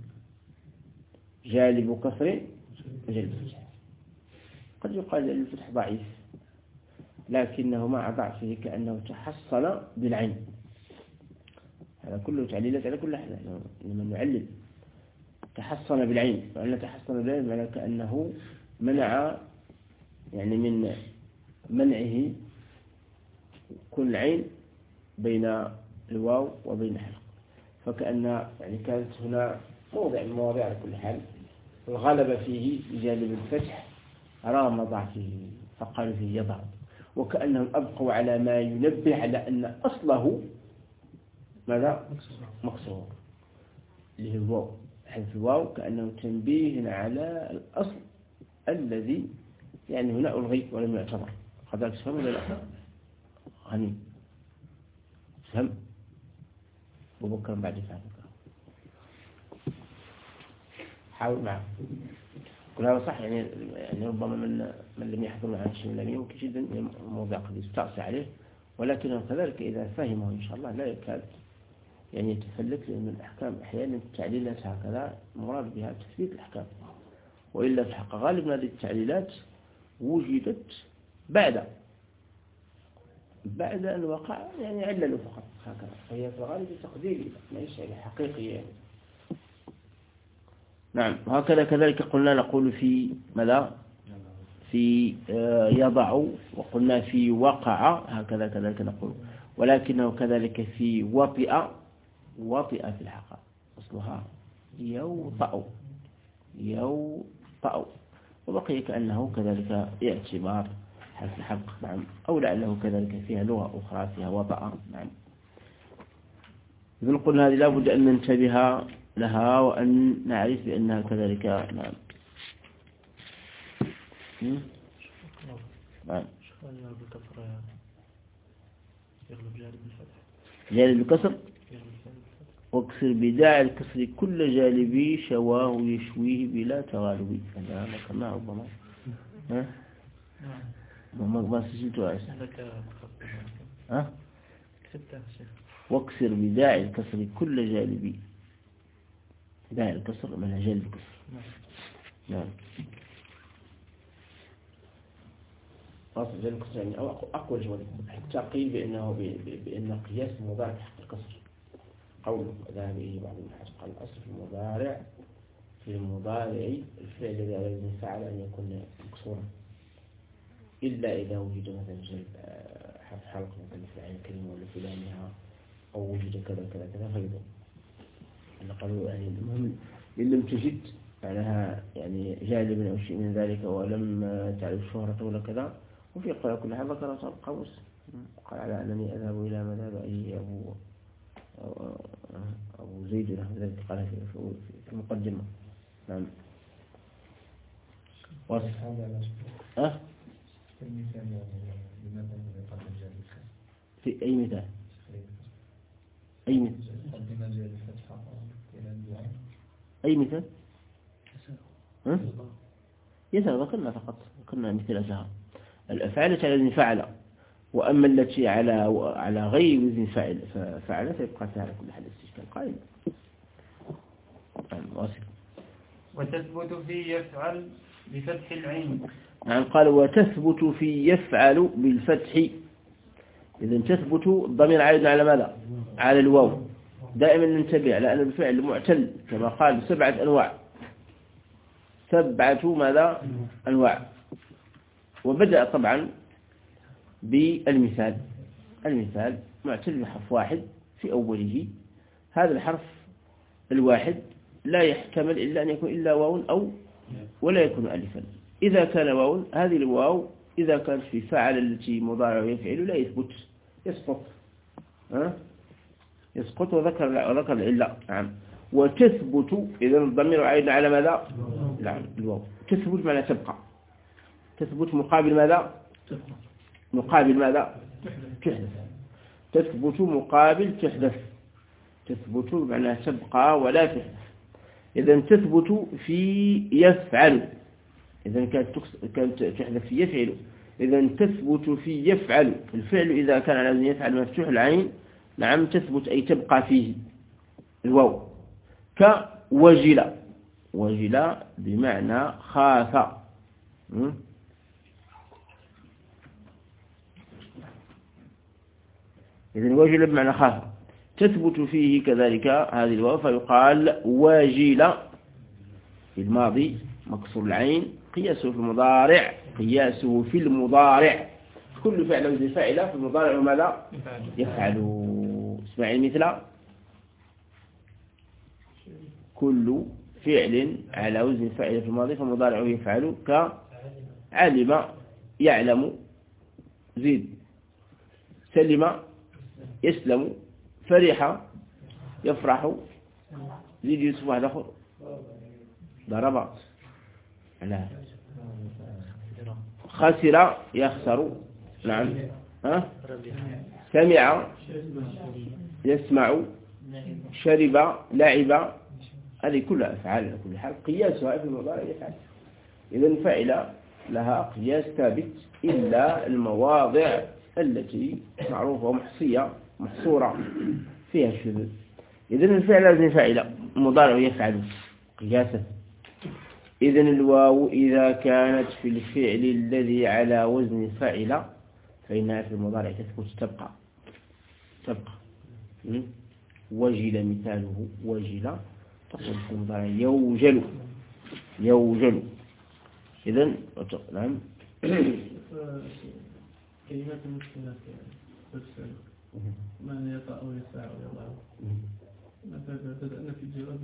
جالب كسر وجالب فتح. قد يقال الفتح ضعيف، لكنه مع ضعفه كأنه تحصن بالعين. هذا كله تعليلات على كل حال. لما نعلل تحصن بالعين، وأن تحصن بالعين معنى كأنه منع، يعني من منعه كل عين بين الواو وبين الحلق، فكأن يعني كانت هنا موضع من المواضيع على كل حال، الغلب فيه بجانب الفتح رغم ضعفه، فقالوا فيه يضع، وكأنهم أبقوا على ما ينبه على أن أصله ماذا؟ مكسور، اللي هو الواو، حذف الواو كأنه تنبيه على الأصل الذي يعني هنا ألغي ولم يعتبر. قدرك تفهم ولا لا؟ غني فهم أبو بكر بعد فهمك، حاول معه. كل هذا صح، يعني ربما من لم يحضر معنا شيء لم يمكن جدا الموضوع قد يستعصي عليه، ولكنه كذلك إذا فهمه إن شاء الله لا يكاد يعني يتفلت، لأن الأحكام أحيانا التعليلات هكذا مراد بها تثبيت الأحكام، وإلا في الحق غالبا هذه التعليلات وجدت بعد بعد أن وقع يعني علل فقط هكذا، فهي في الغالب تقديري ليس حقيقي يعني. نعم. وهكذا كذلك قلنا نقول في ماذا؟ في يضع، وقلنا في وقع، هكذا كذلك نقول، ولكنه كذلك في وطئ في الحقيقة أصلها يوطأ، وبقي كأنه كذلك اعتبار حرف الحق. نعم. أو لعله كذلك فيها لغة أخرى فيها وطأ. نعم. إذن قلنا هذه لابد أن ننتبه لها وأن نعرف بأنها كذلك. نعم. نعم. جانب الكسر، واكسر بداعي الكسر كل جانبي شواه يشويه بلا تغالب. هذا كما ربما ما سجلتها واكسر بداعي الكسر كل جانبي. داعي الكسر من جانب الكسر. نعم. أصل جانب الكسر يعني أقوى الجوانب، حتى قيل بأن قياس المضارع حق الكسر. قوله ذهب إليه بعض الناس قال الأصل في المضارع الفعل الذي على وزن فعل أن يكون مكسورا، إلا إذا وجد مثلا حرف حلق مثلا في العين الكريمة ولا في لامها، أو وجد كذا كذا كذا فيضا. أنا قالوا يعني المهم إن لم تجد معناها يعني جالبا أو شيء من ذلك ولم تعرف الشهرة ولا كذا. وفي قراءة كل حال ذكر صاحب قوس قال على أنني أذهب إلى مذهب أي أبو زيد ذلك قال في المقدمة. نعم. في أي مثال؟ أي مثال؟ يسأل ذكرنا فقط، ذكرنا مثل شهر الأفعال على وزن فعل، وأما التي على غير وزن فعل فيبقى على كل حال استشكال قائم. وتثبت في يفعل بفتح العين. نعم. قال وتثبت في يفعل بالفتح. إذن تثبت الضمير عائد على ماذا؟ على الواو. دائما ننتبه على أن الفعل معتل كما قال 7 أنواع، 7 ماذا؟ أنواع. وبدأ طبعا بالمثال. المثال معتل بحرف واحد في أوله، هذا الحرف الواحد لا يحتمل إلا أن يكون إلا واو أو ولا يكون ألفا. إذا كان واو، هذه الواو إذا كانت في فعل التي مضارع يفعل لا يثبت، يسقط وذكر العلة. نعم. وتثبت إذا الضمير عائد على ماذا؟ نعم الواو. تثبت معنى تبقى. تثبت مقابل ماذا؟ مقابل ماذا؟ تحدث. تثبت مقابل تحدث. تثبت معنى تبقى ولا تحدث. إذا تثبت في يفعل، إذا كانت تحدث في يفعل. إذا تثبت في يفعل الفعل إذا كان على وزن يفعل مفتوح العين. نعم. تثبت أي تبقى فيه الواو. كوجل، وجل بمعنى خاف. إذن وجل بمعنى خاف، تثبت فيه كذلك هذه الواو فيقال واجل في الماضي مكسور العين. قياسه في المضارع كل فعل وزن فاعل في المضارع وماذا؟ يفعل. اسمعي مثل كل فعل على وزن فاعل في الماضي فمضارعه يفعل. كعلم يعلم، زيد سلم يسلم، فرح يفرح، زيد يوسف واحد آخر ضرب، لا خسر يخسر. نعم. سمع يسمع، شرب لعب. هذه كلها أفعال على كل حال قياسها في المضارع يفعل. إذن فعل لها قياس ثابت إلا المواضع التي معروفة ومحصية محصورة فيها الشذوذ. إذن الفعل لازم فاعل المضارع يفعل قياسا. إذن الواو إذا كانت في الفعل الذي على وزن فعل فإنها في المضارع تثبت تبقى. وجل مثاله وجل تقول في المضارع يوجل. إذن نعم. كلمات المسكنات تفسر ما يطأ أو يساع أو يضع. بدأنا في الجواب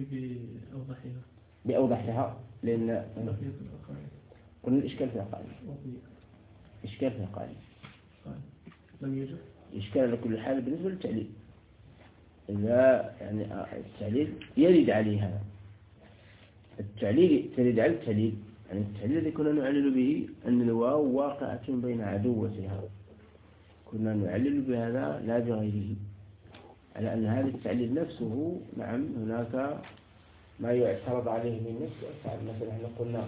بأوضحها لأن قلنا الإشكال في القائل لم يوجد إشكال على كل حال بالنسبة للتعليل. إذا يعني التعليل يرد عليه هذا التعليل ترد على التعليل، يعني التعليل الذي كنا نعلل به أن الواو واقعة بين عدوتها، كنا نعلل بهذا لا بغيره، على أن هذا التعليل نفسه نعم هناك ما يعترض عليه من نفس الأفعال. مثلا احنا قلنا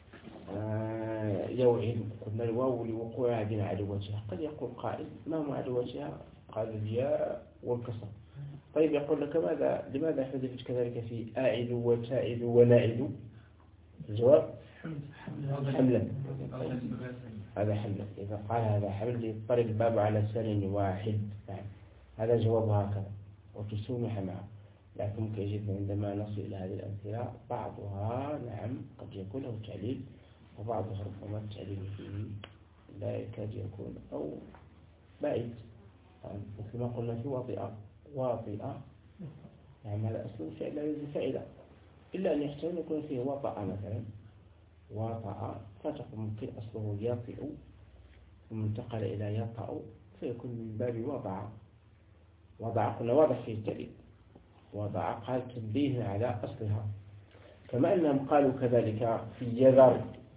يوعد، قلنا الواو لوقوعها بين عدوتها. قد يقول قائل ما هو عدوتها؟ قال الياء والكسر. طيب يقول لك لماذا حذفت كذلك في آعد وتائد ونائد؟ الجواب حملا. هذا حملا. إذا قال هذا حمل يضطرب الباب على سن واحد، يعني هذا جواب هكذا وتسومح معه. لكن يجب عندما نصل إلى هذه الأمثلة بعضها نعم قد يكون له تعليل، وبعضها ربما التعليل فيه لا يكاد يكون أو بعيد. مثل ما قلنا في واطئة يعني هذا أصل الفعل لا يوجد فاعله، إلا أن يحتمل يكون فيه وطأ مثلا، وطأ فتقول ممكن أصله يطئ ثم انتقل إلى يطأ فيكون من باب وضع قلنا واضح فيه التعليل. وضع قال تنبيه على أصلها، كما أنهم قالوا كذلك في يذر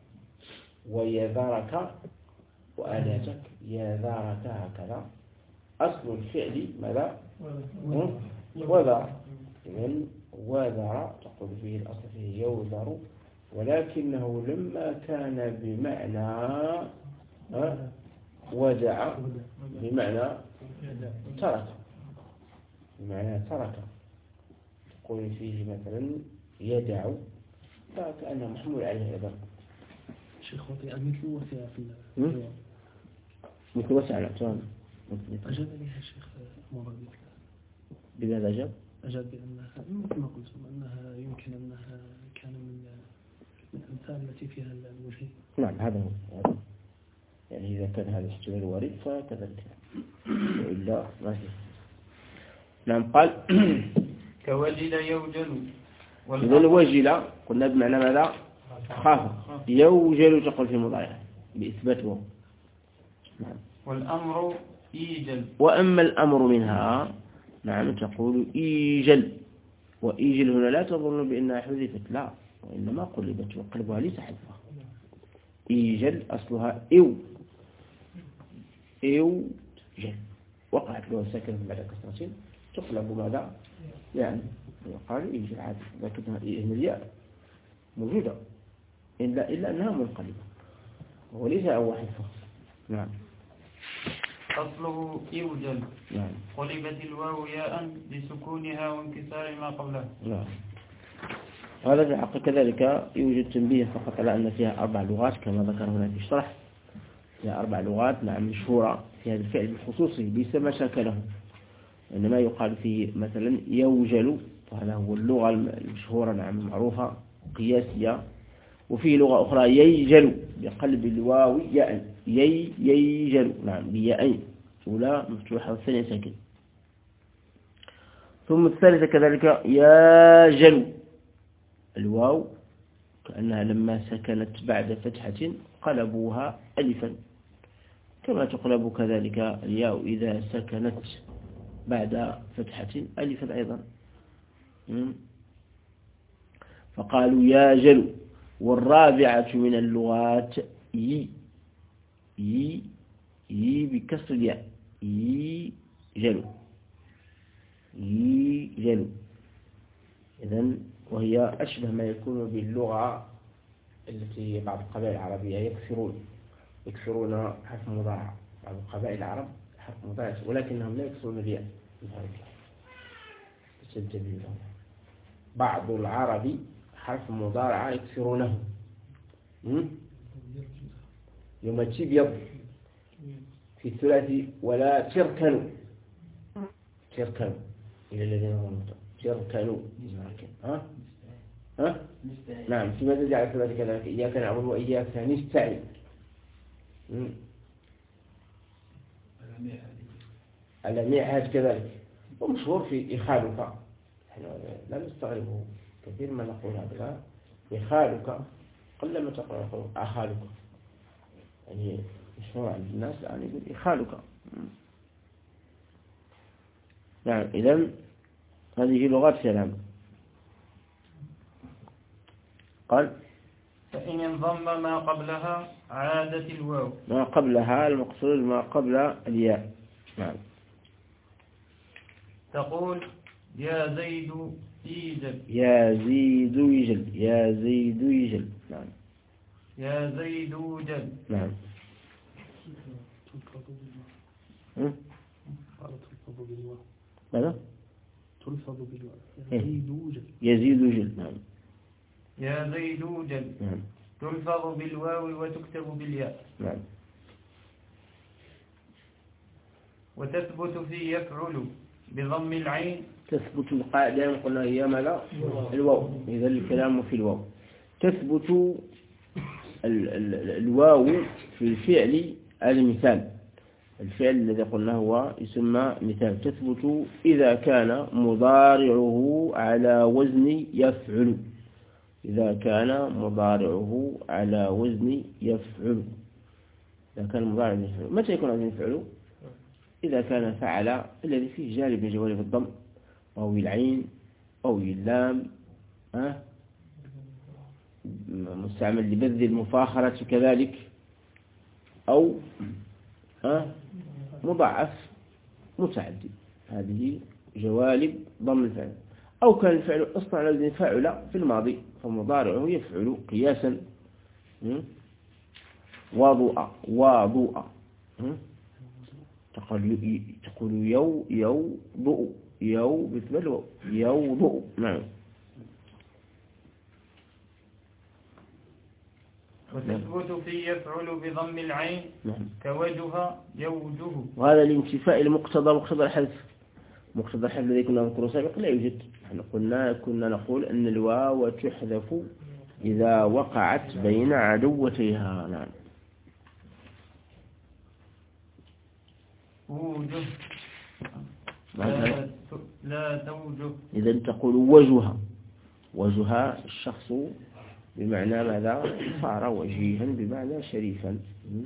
ويذرك وآلاتك، يذرك هكذا أصل الفعل ماذا؟ وذر. إذن وذر تقول فيه الأصل فيه يوذر، ولكنه لما كان بمعنى ودع بمعنى ترك، تقول فيه مثلا يدع فكأنه محمول عليه أيضا. شيخ وطيئة مثل وسع في مثل وسع الأعتام. أجاب لها الشيخ مرابط. بماذا أجاب؟ أجاب بأنها مثل ما قلت أنها يمكن أنها كان من الأمثال التي فيها الوجه. نعم هذا هو. يعني إذا كان هذا الاحتمال وارد فكذلك، وإلا ما فيه. نعم قال كوجل يوجل. إذا الوجل قلنا بمعنى ماذا؟ خاف. يوجل تقول في مضارع بإثبات واو. نعم. والأمر إيجل. وأما الأمر منها نعم تقول إيجل. وإيجل هنا لا تظن بأنها حذفت، لا، وإنما قلبت وقلبها ليس حذفها. إيجل أصلها جل، وقعت له ساكنة بعد كسرة تقلب ماذا؟ يعني وقالوا إيجل عادي، لكنها الياء موجودة إلا أنها منقلبة وليس أول حذفها. نعم. أصله يوجل. نعم. قلبت الواو ياء لسكونها وانكسار ما قبلها. نعم. هذا في الحق كذلك يوجد تنبيه فقط على أن فيها 4 لغات كما ذكر هنا في الشرح. فيها 4 لغات نعم مشهورة في هذا الفعل بخصوصه ليس ما شاكله، إنما يقال فيه مثلا يوجل، وهذا هو اللغة المشهورة نعم المعروفة قياسية. وفيه لغة أخرى ييجل بقلب الواو ياء، ييجل نعم بياءين، أولى مفتوحة والثانية ساكن. ثم الثالثة كذلك ياجل، الواو كأنها لما سكنت بعد فتحة قلبوها ألفا، كما تقلب كذلك الياء إذا سكنت بعد فتحة ألفا أيضا. فقالوا ياجل. والرابعة من اللغات يي بكسر الياء، يجل. إذن وهي أشبه ما يكون باللغة التي بعض القبائل العربية يكسرون حرف مضارع. بعض القبائل العرب حرف مضارع ولكنهم لا يكسرون الياء. بعض العرب حرف مضارع يكسرونه. يوم تبيض في الثلاثي ولا تركنوا إلى الذين هم تركنوا ها نعم في ماذا جعل الثلاثي كذلك إياك نعبد وإياك نستعين على ميعاد كذلك ومشهور في إخالك لا نستغربه كثير ما نقول هذا إخالك قلما تقول أخالك يعني مشهور عند الناس الآن يقول إخالك نعم إذن هذه لغات كلام قال فإن انضم ما قبلها عادت الواو ما قبلها المقصود ما قبل الياء نعم تقول يا زيد يجل يا زيد يجل يا زيد يجل نعم يا زيد يجل نعم ماذا؟ تلفظ بالواو يزيد يجل نعم يا زيد يجل نعم تلفظ بالواو وتكتب بالياء نعم وتثبت في يفعل بضم العين تثبت القاعدة قلنا هي ماذا؟ الواو إذا الكلام في الواو تثبت الواو في الفعل المثال الفعل الذي قلنا هو يسمى مثال تثبت إذا كان مضارعه على وزن يفعل إذا كان مضارعه على وزن يفعل إذا كان مضارعه يفعل متى يكون وزن يفعل؟ إذا كان فعل الذي فيه جانب من جوانب الضم أو العين أو اللام مستعمل لبذل المفاخرة كذلك أو مضاعف متعدي هذه جوانب ضم الفعل أو كان الفعل أصلا على وزن فاعل في الماضي فمضارعه يفعل قياسا وضوء تقول يوضؤ بالتبلو يوضؤ نعم وتثبت في يفعل بضم العين نعم كوجه يوجه وهذا الانتفاء المقتضى مقتضى الحذف الذي كنا نذكره سابقا لا يوجد كنا نقول أن الواو تحذف إذا وقعت بين عدوتيها نعم وجه لا توجه إذا تقول وجه الشخص بمعنى ماذا صار وجيها بمعنى شريفا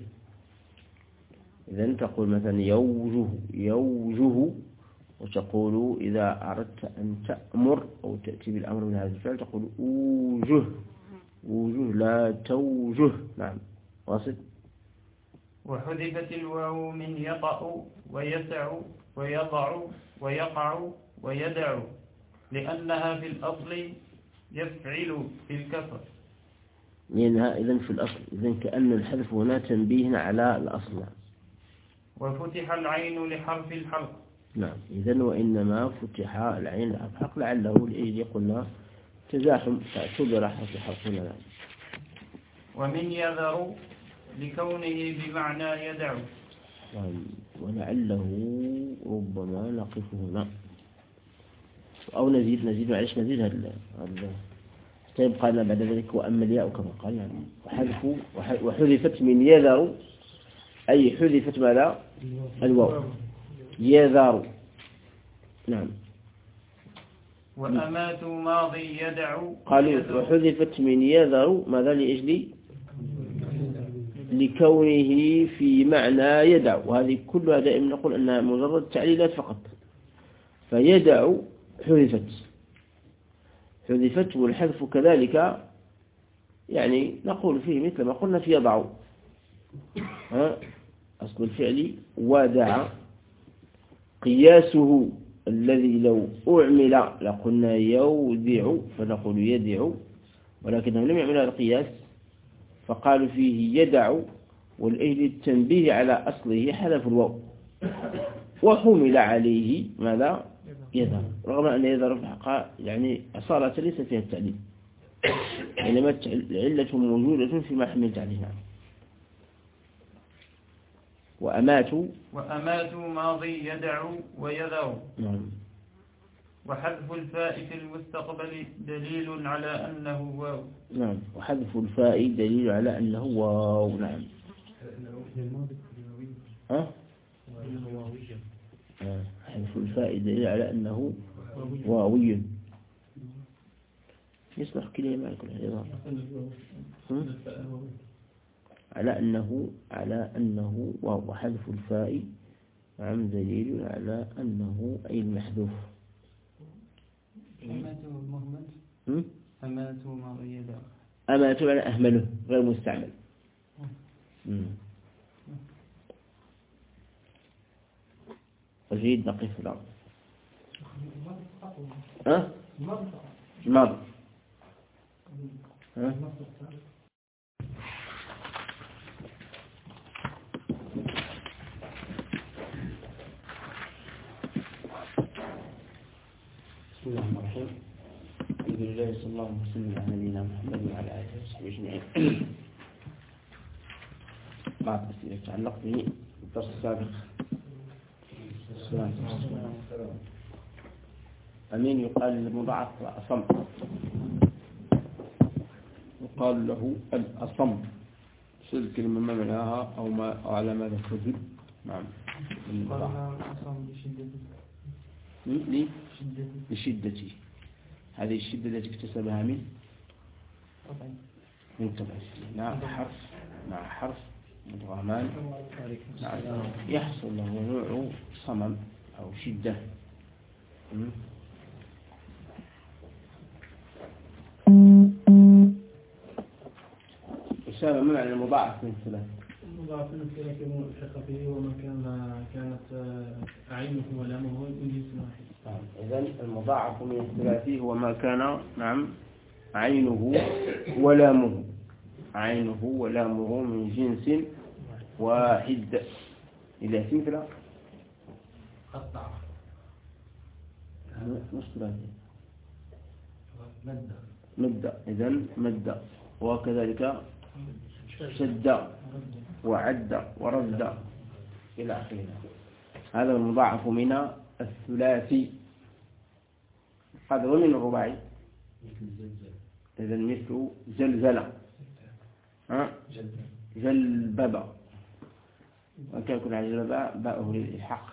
إذا تقول مثلا يوجه وتقول إذا أردت أن تأمر أو تأتي بالأمر من هذا الفعل تقول وجه لا توجه نعم واصل وحذفت الواو من يطأ ويسع ويضع ويقع ويدع لأنها في الأصل يفعل في الكسر لأنها إذن في الأصل إذن كأن الحذف هنا تنبيه على الأصل وفتح العين لحرف الحلق نعم إذن وإنما فتح العين لحرف الحلق لعله لأجل قلنا تزاحم فاعتبر حرف الحلق هنا ومن يذر لكونه بمعنى يدع ولعله ربما نقف هنا أو نزيد معلش نزيد هذا طيب قالنا بعد ذلك وأما الياء كما قال يعني وحذفت من يذر أي حذفت ماذا الواو يذر نعم وأمات ماضي يدع قالوا وحذفت من يذر ماذا لأجل لكونه في معنى يدع وهذه كلها دائما نقول أنها مجرد تعليلات فقط فيدع حذفت والحذف كذلك يعني نقول فيه مثل ما قلنا في يضع أصل الفعل ودع قياسه الذي لو أعمل لقلنا يودع فنقول يدع ولكنهم لم يعملوا القياس فقالوا فيه يدع والأجل التنبيه على أصله حذف الواو وحمل عليه ماذا يذر رغم أن يذر في الحقيقة يعني أصالة ليس فيها التعليل إنما العلة موجودة فيما حملت عليه وأماتوا ماضي يدع ويذر. نعم. وحذف الفاء في المستقبل دليل على أنه واو. نعم. وحذف الفاء دليل على أنه واو. نعم. حذف الفاء دليل على أنه واوي. يصلح كلمة كلها على أنه واو. وحذف الفاء نعم دليل على أنه أي المحذوف. أماتوا ماضي يدع. أماتوا على أهمله غير مستعمل. أجيد نقف في الأرض. ماضي. بسم الله الرحمن الرحيم. الحمد لله صلى الله وسلم على نبينا محمد وعلى آله وصحبه أجمعين. بعض الأسئلة تتعلق بالدرس السابق. أمين يقال للمضاعف الأصم، يقال له الأصم. شو الكلمة ما معناها أو على ماذا تدل؟ نعم. الأصم لشدته. هذه الشدة التي اكتسبها من طبع مع حرف مدغمان يحصل له نوع صمم أو شدة. أسامة، ما معنى المضاعف من الثلاث؟ المضاعف من الثلاث يكون الحق فيه وما كانت عينه ولامه من جنس واحد. إذن المضاعف من الثلاثي هو ما كان نعم عينه ولامه من جنس واحد. إلى مثل قطع مد. إذن مد. وكذلك شد وعد ورد إلى آخره. هذا المضاعف من الثلاثي. هذا ومن الرباعي. إذن مثل زلزل، جلبب. وكان يكون على جلبب باءه للإلحاق،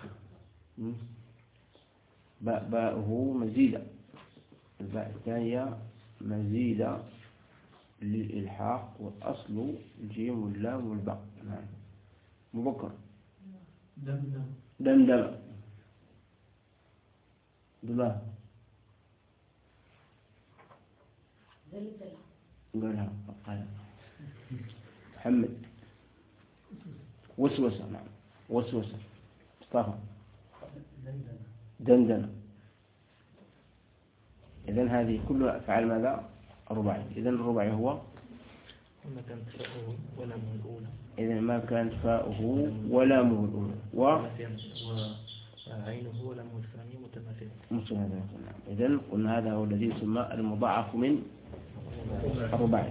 باءه مزيدة. الباء الثانية مزيدة للإلحاق، والأصل الجيم واللام والباء. مبكر. دمدم. دماء. قالها محمد. وسوسة. نعم. وسوسة. مصطفى. دندنة. إذن هذه كلها أفعال ماذا؟ الرباعي. إذن الرباعي هو ما كانت فاؤه ولامه الأولى. إذن ما كانت فاؤه ولامه الأولى وعينه ولامه الثاني متماثلة. إذن قلنا هذا هو الذي يسمى المضاعف من الرباعي.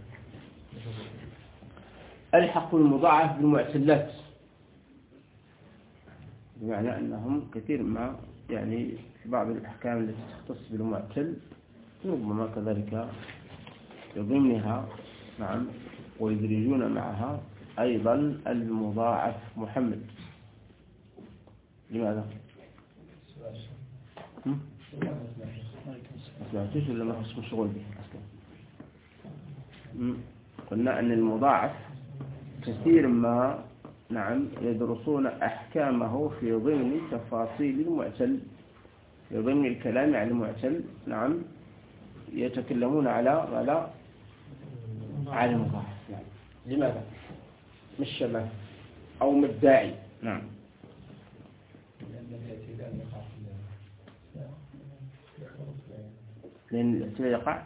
الحق المضاعف بالمعتلات، بمعنى أنهم كثير ما يعني في بعض الأحكام التي تختص بالمعتل ربما كذلك يضمنها نعم ويدرجون معها أيضا المضاعف محمد. لماذا؟ أسمعتوش ولا ما خصكم شغل به أصلا؟ قلنا أن المضاعف كثير ما نعم يدرسون أحكامه في ضمن تفاصيل المعتل، في ضمن الكلام عن المعتل. نعم يتكلمون على المضاعف. نعم. لماذا؟ مش شبه أو مدعي. نعم. لأن الاعتلاء يقع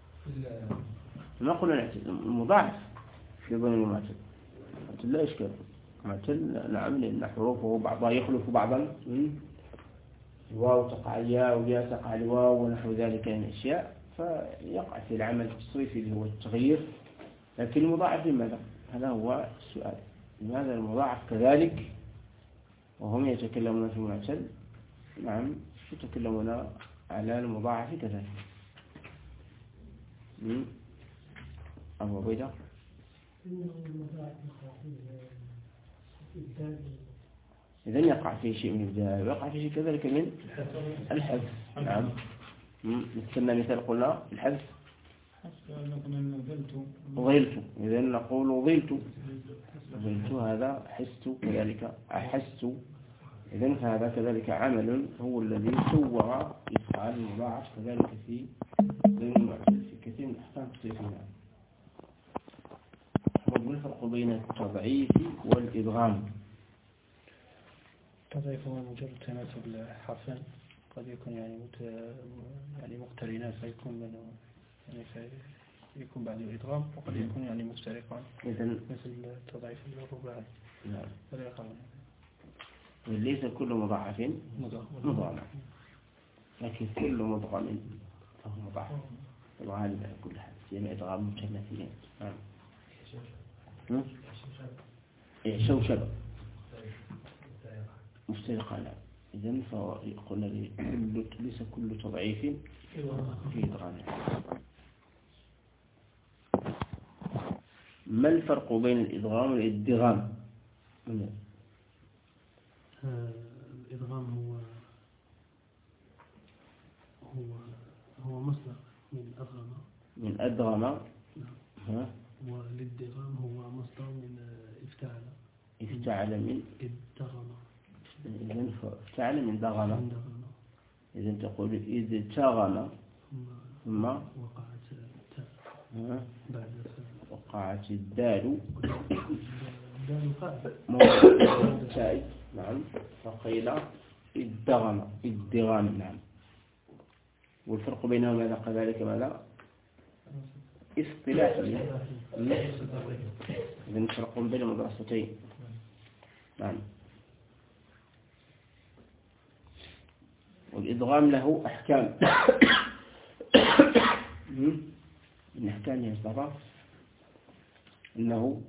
ما قلنا المضاعف في ضمن المعتل. لا إشكال. معتل نعم لأن حروفه بعضها يخلف بعضا. الواو تقع الياء والياء تقع الواو ونحو ذلك من أشياء، فيقع في العمل التصريفي اللي هو التغيير. لكن المضاعف لماذا؟ هذا هو السؤال. لماذا المضاعف كذلك وهم يتكلمون في المعتل؟ نعم يتكلمون على المضاعف كذلك. أبو عبيدة إذن يقع فيه شيء من الإبدال ويقع فيه شيء كذلك من الحذف. نعم مثلنا مثال قلنا الحذف ظلت، إذن نقول ظلت هذا حست كذلك أحست، إذن فهذا كذلك عمل هو الذي سوغ إفعال المضاعف كذلك في كثير من أحكام التصريفية. ما الفرق بين التضعيف والإدغام؟ التضعيف هو مجرد تماثل الحرفين، قد يكون يعني مقترنان فيكون منه يكون بعده إدغام، وقد يكون يعني مفترقان مثل التضعيف الرباعي. نعم. ليس كل مضاعف مضغم، لكن كل مضغم فهو مضاعف الغالب على كل حال، يعني إدغام متماثلين. شوشبة مفترقان. إذن فقلنا ليس كل تضعيف في إدغام. ما الفرق بين الإدغام والإدغام؟ الإدغام هو مصدر من أدغم. والإدغام هو مصدر من افتعل من ادغم. إذن افتعل من دغم. إذن تقول إذ تغم ثم وقعت الدال موضع. نعم فقيل ادغام. نعم. والفرق بينهما ماذا كذلك ماذا اصطلاحي؟ إذن فرق بين المدرستين. نعم. والإدغام له أحكام من أحكامه الصفة أنه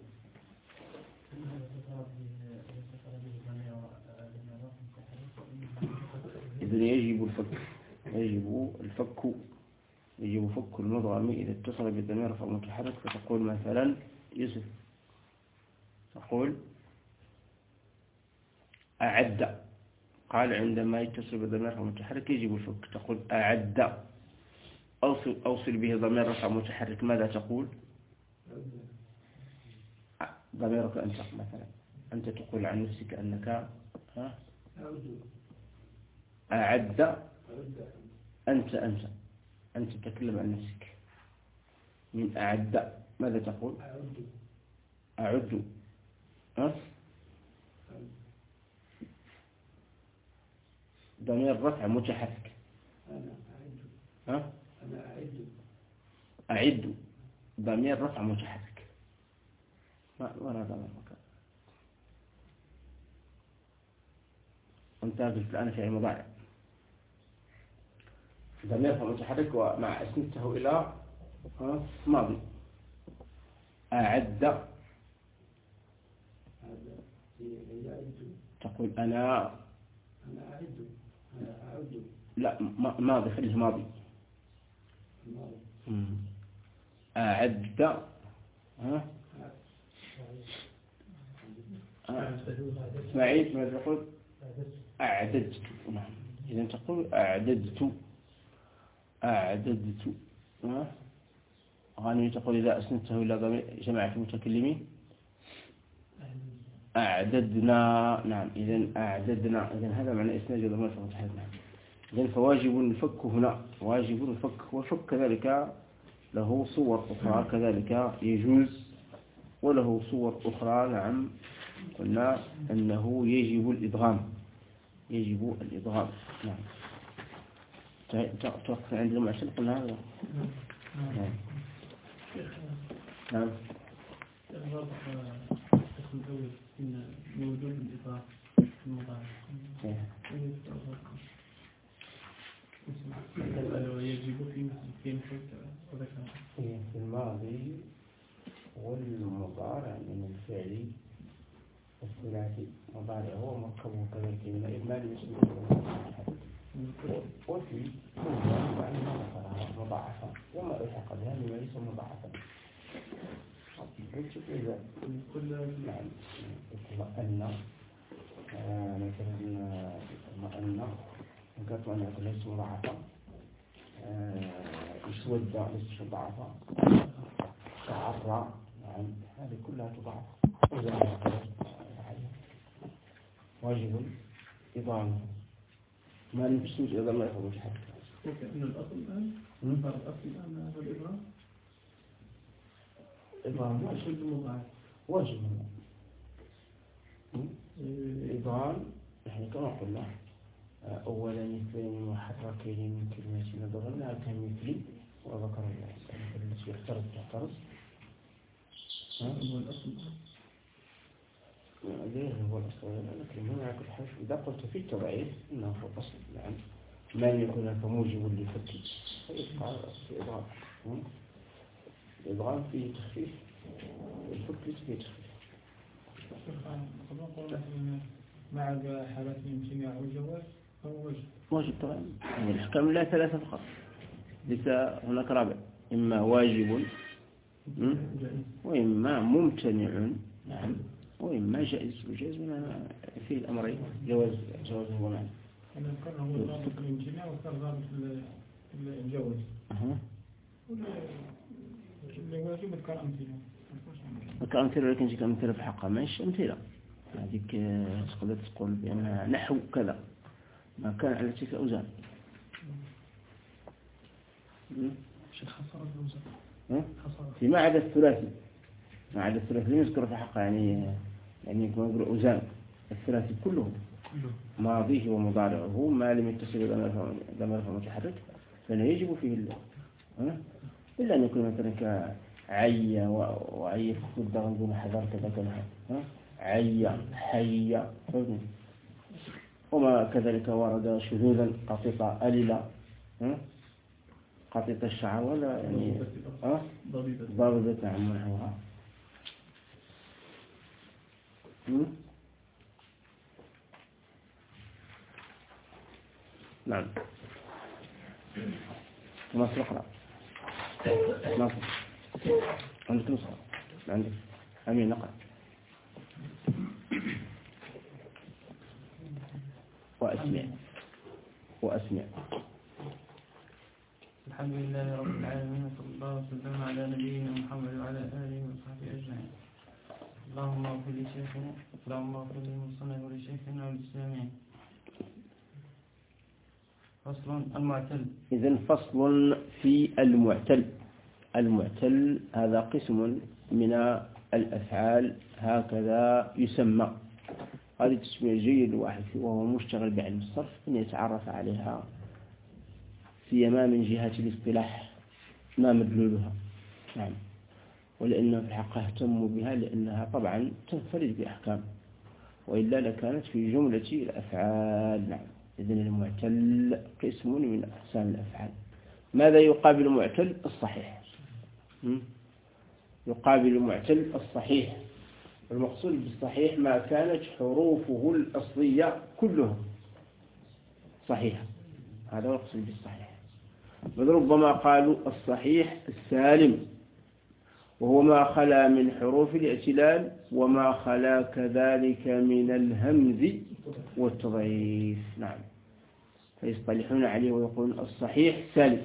إذن يجب فك المضغم إذا اتصل بالضمير رفع متحرك. فتقول مثلا يوسف تقول أعد، قال عندما يتصل بالضمير رفع متحرك يجب الفك. تقول أعد أوصل به ضمير رفع متحرك، ماذا تقول؟ ضميرك أنت مثلا، أنت تقول عن نفسك أنك أعد. أنت تتكلم عن نفسك من أعد، ماذا تقول؟ أعد. ضمير رفع متحرك. أنا أعد ضمير رفع متحرك. ولا ضمير مكان. أنت الآن في المضارع ضمير رفع متحرك ومع اسنته إلى ماضي. أعد تقول أنا لا ماضي، خليه ماضي. أعد اسماعيل ماذا تقول؟ أعددت. إذا تقول أعددت. غانم تقول إذا أسندته إلى جماعة المتكلمين أعددنا. نعم إذن أعددنا. إذن هذا معنى إسناد ضمير رفع متحرك. إذن فواجب الفك هنا، واجب الفك. والفك كذلك له صور أخرى كذلك يجوز، وله صور أخرى. نعم قلنا أنه يجب الإدغام. نعم. توقف عند المعسل قلنا هذا. نعم. إن موجود الإضافة المضارع يجب في الماضي والمضارع من الفعل الثلاثي مضارعه مركبه كذلك من الإجمال يسمى وفي مضاعفة وما ألحق بها مما ليس مضاعفا. كل نعم اطمأن مثلا اطمأن كانت أن ليس مضاعفا يسود ليس مضاعفا تعرى نعم هذه كلها تضاعف. واجب إضامة ما نفسوش إذا ما يفهمش حاجة. إن الأصل الآن الأصل الآن هو الإضرام. إضرام واجب. إضرام نحن كما قلنا أولا اثنين محركين من كلمة نظرنا كمثلي وذكر الله التي يحترز تعترض. هو الأصل غير هو الأصل لكن هنا كل حاجة إذا قلت في التضعيف إنه هو الأصل يعني ما يكون هناك موجب لفك فيبقى في إضرام. الإضرام فيه تخفيف والفك ليس فيه تخفيف. مع حالات الامتناع والجواز فهو واجب طبعا. الأحكام لا ثلاثة فقط ليس هناك رابع إما واجب وإما ممتنع نعم وإما جائز وجائز من فيه الأمرين جواز ومعنى. أنا أذكر هو ضابط الامتناع وكان ضابط الجواز. اللي واجب أذكر أمثلة. أذكر أمثلة لكن جيك أمثلة في حقها ماش أمثلة. هذيك تقدر تقول بأن نحو كذا ما كان على تلك الأوزان. شيخ خسر الأوزان. فيما عدا الثلاثي. ما عدا الثلاثي لم يذكر في حقه يعني كما نقول أوزان الثلاثي كله ماضيه ومضارعه ما لم يتصل ضمير متحرك فلا يجب فيه إلا أن يكون مثلا كعي وعي فقد دون حذر كذا كذا عي حي وما كذلك ورد شذوذا قطيطة أليلة قطيطة الشعر ولا يعني ضربة عن منحوها. نعم نصر اقرأ نصر عندك نسخة عندك أمين نقرأ وأسمع الحمد لله رب العالمين صلى الله وسلم على نبينا محمد وعلى آله وصحبه أجمعين. اللهم اغفر لشيخنا اللهم اغفر للمصنف ولشيخنا وللسامعين. فصل المعتل. إذن فصل في المعتل. المعتل هذا قسم من الأفعال هكذا يسمى. هذه تسمية جيد واحد وهو مشتغل بعلم الصرف أن يتعرف عليها سيما من جهة الاصطلاح ما مدلولها. نعم ولأنه في الحقيقة اهتموا بها لأنها طبعا تنفرد بأحكام وإلا لكانت في جملة الأفعال. نعم إذن المعتل قسم من أقسام الأفعال. ماذا يقابل المعتل؟ الصحيح. يقابل المعتل الصحيح. المقصود بالصحيح ما كانت حروفه الأصلية كلها صحيحة. هذا هو المقصود بالصحيح. بل ربما قالوا الصحيح السالم وهو ما خلا من حروف الاعتلال وما خلا كذلك من الهمز والتضعيف. نعم فيصطلحون عليه ويقولون الصحيح سالم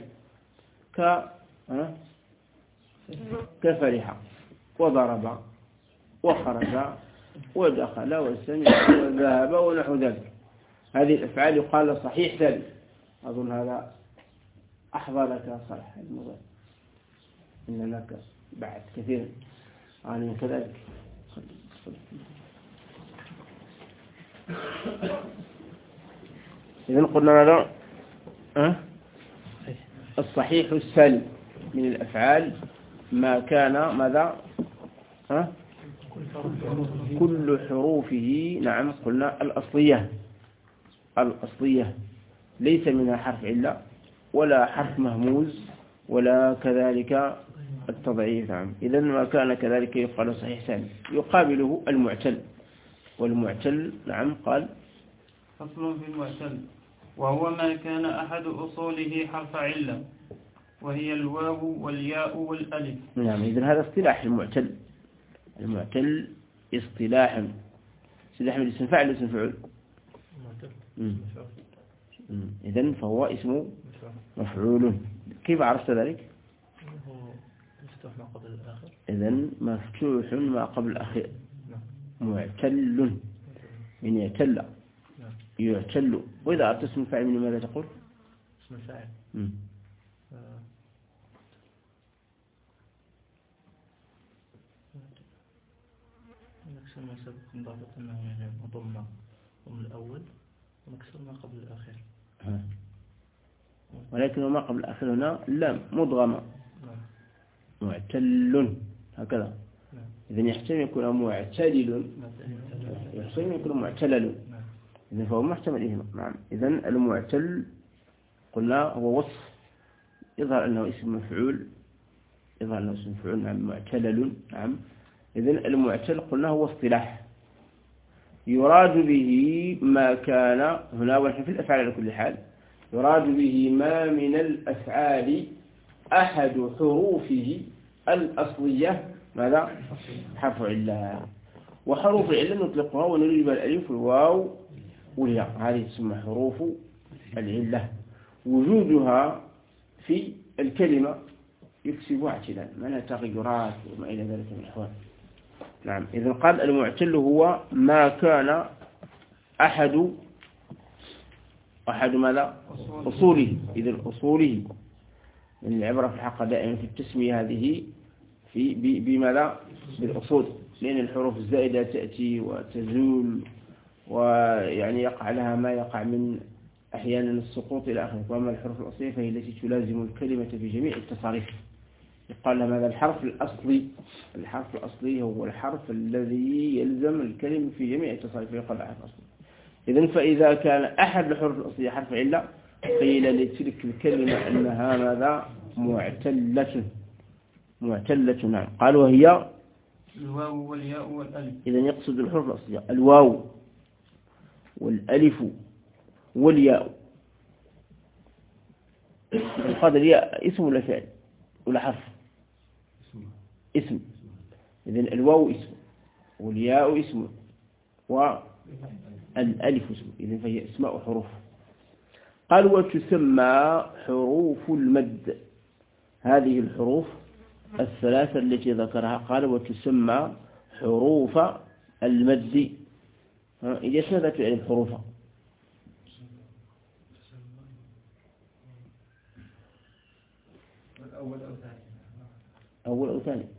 كفرح وضرب وخرج ودخل وسمع وذهب ونحو ذلك. هذه الأفعال يقال صحيح سالم. أظن هذا أحظى لك صالح الموضوع إن لك بعد كثير عن كذلك. إذن قلنا ماذا؟ الصحيح السالم من الأفعال ما كان ماذا؟ كل حروفه. نعم قلنا الأصلية ليس منها حرف علة ولا حرف مهموز ولا كذلك التضعيف. نعم إذن ما كان كذلك يقال صحيح سالم. يقابله المعتل والمعتل نعم قال فصل في المعتل وهو ما كان أحد أصوله حرف علة وهي الواو والياء والألف. نعم إذن هذا اصطلاح المعتل. المعتل اصطلاحا سيد أحمد اسم فاعل اسم فعل؟ إذن فهو اسم مفعول. كيف عرفت ذلك؟ مفتوح ما قبل الآخر. إذن مفتوح ما قبل الأخير. معتل من يعتل يعتل. وإذا أردت اسم الفاعل من ماذا تقول؟ اسم الفاعل نكسر ما سبق مضافة يعني مضمة من الأول ونكسر ما قبل الآخر. ولكن ما قبل الآخر هنا لام مضغمة. معتل هكذا. إذن يحتمل يكون معتلل يحتمل يكون معتلل. إذن فهو محتمل إذن. نعم. إذن المعتل قلنا هو وصف يظهر أنه اسم مفعول. يظهر أنه اسم مفعول. نعم معتلل. نعم. إذن المعتل قلنا هو اصطلاح يراد به ما كان هنا ونحن في الأفعال على كل حال يراد به ما من الأفعال أحد حروفه الأصلية ماذا؟ حرف علة. وحروف العلة نطلقها ونريد بها الألف والواو والياء. هذه تسمى حروف العلة. وجودها في الكلمة يكسب اعتلال معناها تغيرات وما إلى ذلك من الأحوال. نعم. إذن قال المعتل هو ما كان أحد ماذا؟ أصوله. إذن أصوله من العبرة في الحق دائما في التسمية هذه بماذا؟ بالأصول. لأن الحروف الزائدة تأتي وتزول ويعني يقع لها ما يقع من أحيانا السقوط إلى آخره. وأما الحروف الأصلية فهي التي تلازم الكلمة في جميع التصاريف. يقال لها هذا الحرف الأصلي. الحرف الأصلي هو الحرف الذي يلزم الكلمة في جميع التصاريف يقال له حرف أصلي. إذن فإذا كان أحد الحروف الأصلية حرف علة قيل لتلك الكلمة أنها ماذا؟ معتلة. نعم. قال وهي الواو والياء والألف. إذن يقصد الحروف الأصلية الواو والألف والياء. قال الياء اسم ولا فعل ولا حرف؟ اسم. إذن الواو اسم والياء اسم والألف اسم. إذن فهي اسماء حروف. قال وتسمى حروف المد. هذه الحروف الثلاثة التي ذكرها قال وتسمى حروف المد. إذا ماذا تعني الحروف؟ أول أو ثاني؟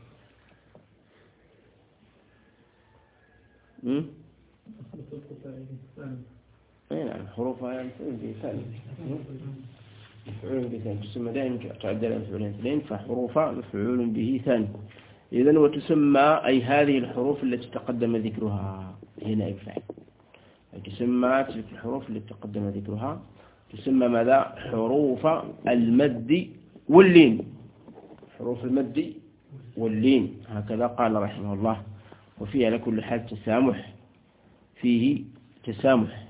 نعم حروفها يعني ثاني. مفعول به ثاني تسمى دائما تعدل على مفعولين اثنين فحروفها مفعول به ثاني. إذن وتسمى أي هذه الحروف التي تقدم ذكرها هي نائب فاعل. تسمى تلك الحروف التي تقدم ذكرها تسمى ماذا؟ حروف المد واللين. حروف المد واللين هكذا قال رحمه الله. وفيه على كل حال تسامح. فيه تسامح.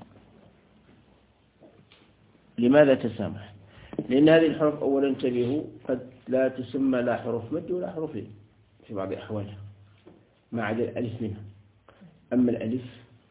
لماذا تسامح؟ لأن هذه الحروف أولا انتبهوا قد لا تسمى لا حروف مد ولا حروف لين في بعض أحوالها ما عدا الألف منها. أما الألف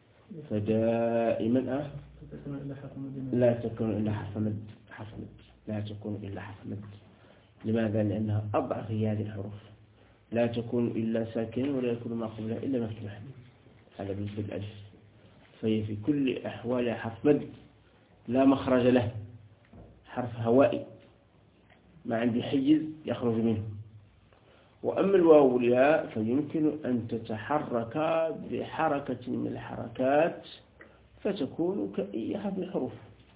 فدائما لا تكون إلا حرف مد. لا تكون إلا حرف مد. لماذا؟ لأنها أضعف هذه الحروف. لا تكون إلا ساكن ولا يكون ما قبلها إلا مفتوحا. هذا بالنسبة للألف فهي في كل أحوالها حرف مد لا مخرج له. حرف هوائي ما عنده حيز يخرج منه. وأما الواو والياء فيمكن أن تتحرك بحركة من الحركات فتكون كأي حرف من الحروف.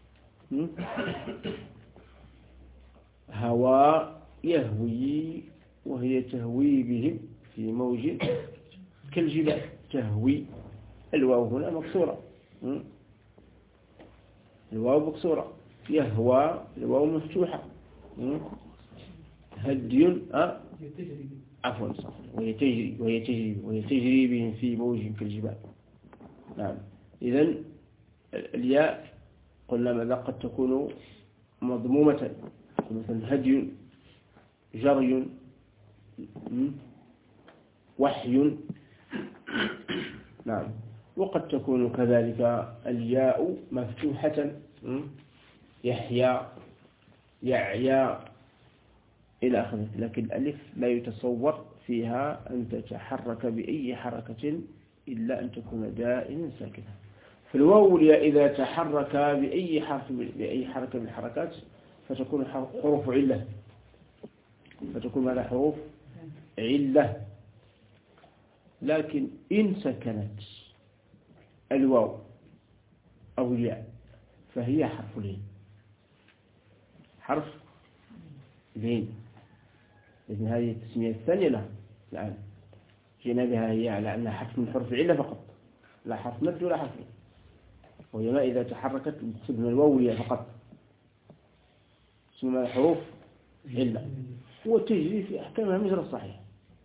هواء يهوي وهي تهوي بهم في موج كالجبال. تهوي. الواو هنا مكسورة. الواو مكسورة. يهوى الواو مفتوحة. هدي عفوا وهي تجري بهم في موج كالجبال. نعم. إذن الياء قلنا ماذا قد تكون مضمومة، مثلا هدي، جري، وحي. نعم. وقد تكون كذلك الياء مفتوحة، يحيى، يعيى إلى آخره. لكن الألف لا يتصور فيها أن تتحرك بأي حركة إلا أن تكون دائما ساكنة. فالواو والياء إذا تحرك بأي حركة من الحركات فتكون حروف علة، فتكون هذا حروف علة. لكن إن سكنت الواو أو الياء فهي حرف لين، حرف لين. إذن هذه التسمية الثانية لها الآن جينا بها هي على أنها حرف من حروف علة فقط، لا حرف مد ولا حرف لين، وهي ما إذا تحركت بتسمى الواو والياء فقط، تسمى حروف علة وتجري في أحكامها مجرى الصحيح.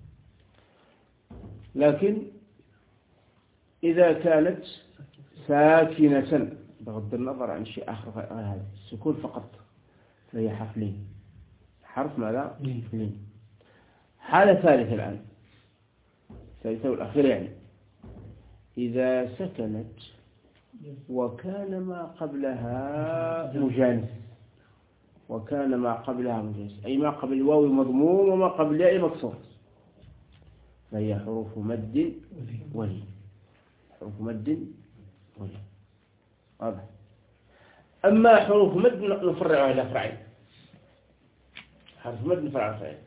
لكن إذا كانت ساكنة بغض النظر عن شيء آخر غير هذا السكون فقط فهي حرف لين، حرف ماذا؟ لين. حالة ثالثة الآن، ثالثة والأخيرة يعني، إذا سكنت وكان ما قبلها مجانس، وكان ما قبلها مجانس أي ما قبل الواو مضموم وما قبل الياء مكسور، فهي حروف مد ولين، حروف مد ولين. واضح. أما حروف مد نفرعها إلى فرعين، حرف مد نفرعها فرعين.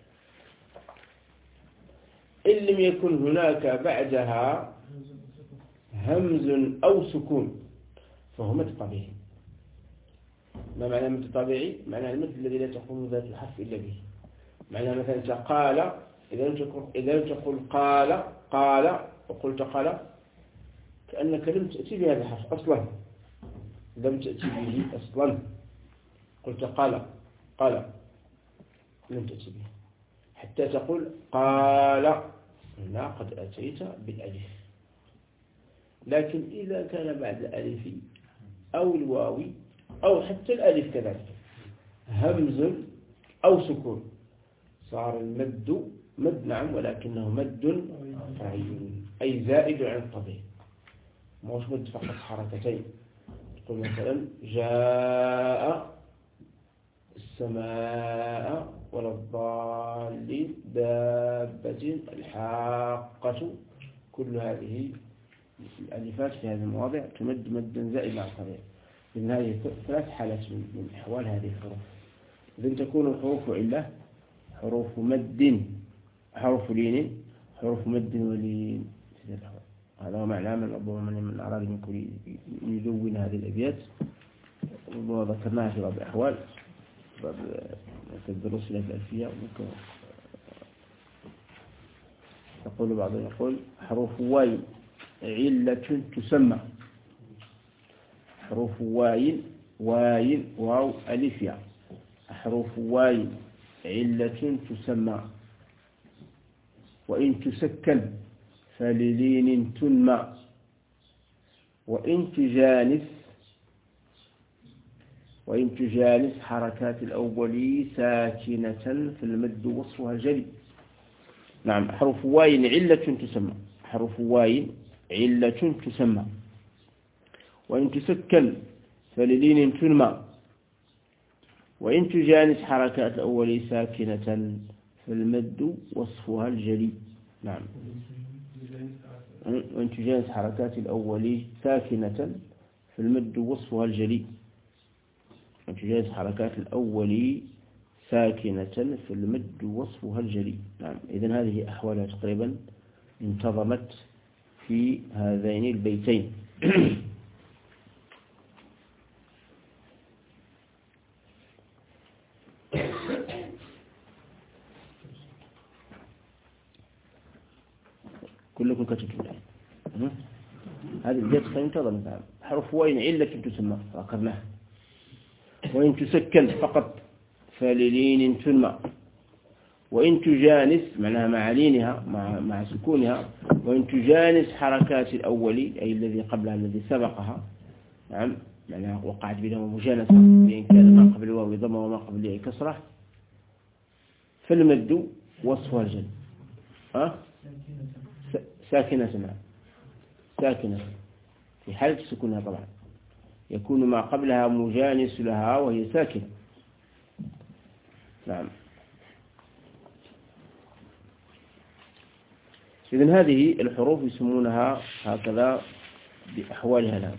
إن لم يكن هناك بعدها همز أو سكون فهو مد طبيعي. ما معنى مد طبيعي؟ معنى المد الذي لا تقوم ذات الحرف إلا به. معنى مثلا قال، إذا لم تقل قال وقلت قال كأنك لم تأتي بهذا الحرف أصلا، لم تأتي به أصلا. قلت قال لم تأتي به حتى تقول قال، هنا قد أتيت بالألف. لكن إذا كان بعد الألف أو الواو أو حتى الألف كذلك همز أو سكون صار المد مد، نعم، ولكنه مد فرعي أي زائد عن الطبيعي، مش مد فقط حركتين. تقول مثلا جاء السماء ولا الضالين دابة الحاقة، كل هذه الألفات في هذه المواضع تمد مدا زائدا عن الطبيعي. إذن هذه ثلاث حالات من أحوال هذه الحروف. إذن تكون الحروف علة، حروف مد، حروف لين، حروف مد ولين. هذا هو معنى من أراد منكم يدون هذه الأبيات، وذكرناها في بعض الأحوال بعض الدروس الألفية. يقول بعضهم يقول حروف واي علة تسمى، حروف واي واو ألف ياء، حروف واي علة تسمى، وإن تسكن فللين تنمى، وإن تجانس حركات الأول ساكنة في المد وصفها جلي. نعم. حرف واي علة تسمى، حرف واي علة تسمى، وإن تسكن فللين تنمى، وإن تجانس حركات الأول ساكنة في المد وصفها الجلي. نعم. وإن تجانس حركات الأول ساكنة في المد وصفها الجلي، وإن تجانس حركات الأول ساكنة في المد وصفها الجلي. نعم. إذن هذه أحوالها تقريبا انتظمت في هذين البيتين. كلكم كتبتم الآن. هذه البيت انتظمت. حرف وإن علة تسمى فأقرناها، وإن تسكن فقط فللين تنمى، وإن تجانس معناها مع لينها مع سكونها، وإن تجانس حركات الأول أي الذي قبلها الذي سبقها، نعم معناها وقعت بينهما مجانسة، بإن كان ما قبل الواو ضمة وما قبل الياء كسرة، فالمد وصفها الجر ساكنة، ساكنة في حالة سكونها طبعا يكون ما قبلها مجانس لها وهي ساكنة. نعم. إذن هذه الحروف يسمونها هكذا بأحوالها الآن.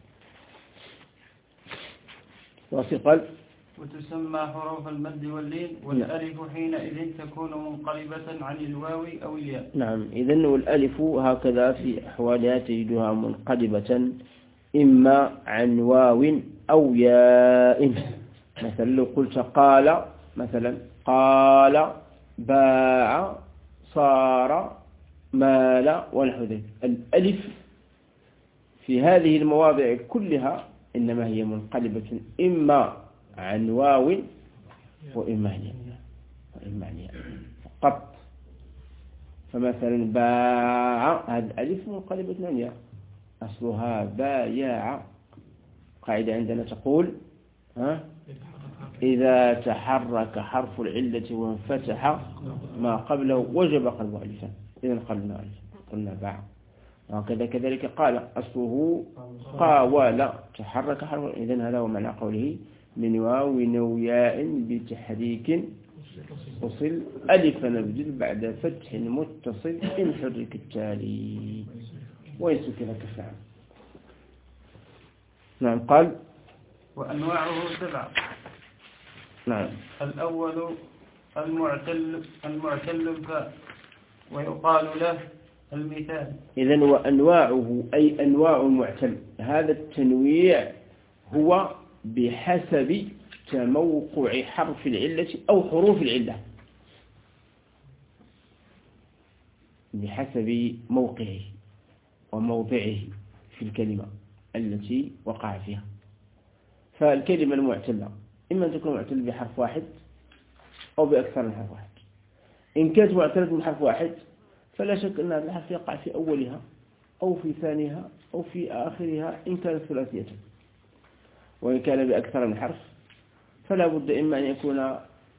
وثقل وتسمى حروف المد واللين، والألف حينئذ تكون منقلبة عن الواو أو الياء. نعم. إذن والألف هكذا في أحوالها تجدها منقلبة إما عن واو أو ياء. مثلا لو قلت قال، مثلا قال، باع، صار، مال ونحو ذلك. الألف في هذه المواضع كلها إنما هي منقلبة إما عن واو وإما عن ياء فقط. فمثلا باع هذا الألف منقلبة عن ياء، أصلها بايع. قاعدة عندنا تقول إذا تحرك حرف العلة وانفتح ما قبله وجب قلبه ألفا، إذن قلنا باع. وكذا كذلك قال أصله قاول تحرك حرف، إذن هذا هو معنى قوله من واو أو ياء بتحريك وصل ألف نبدل بعد فتح متصل إن حرك التالي ويسكن كفعل. نعم. قال وأنواعه 7. نعم. الأول المعتل الفاء ويقال له المثال. إذن وأنواعه أي أنواع المعتل. هذا التنويع هو بحسب تموقع حرف العلة أو حروف العلة، بحسب موقعه وموضعه في الكلمة التي وقع فيها. فالكلمة المعتلة إما أن تكون معتلة بحرف واحد أو بأكثر من حرف واحد. إن كانت معتلة بحرف واحد فلا شك أن هذا الحرف يقع في أولها أو في ثانيها أو في آخرها إن كانت ثلاثية. وإن كان بأكثر من حرف فلا بد إما أن يكون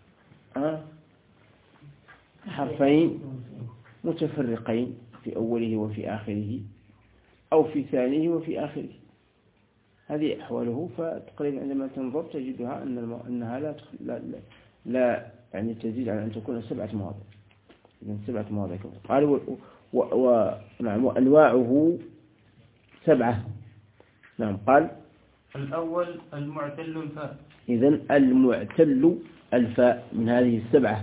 حرفين متفرقين في أوله وفي آخره أو في ثانيه وفي آخره. هذه أحواله. فتقريبا عندما تنظر تجدها أنها لا يعني تزيد على أن تكون 7 مواضع. إذن 7 مواضع. قال نعم. وأنواعه 7. نعم. قال الأول المعتل الفاء. إذن المعتل الفاء من هذه 7.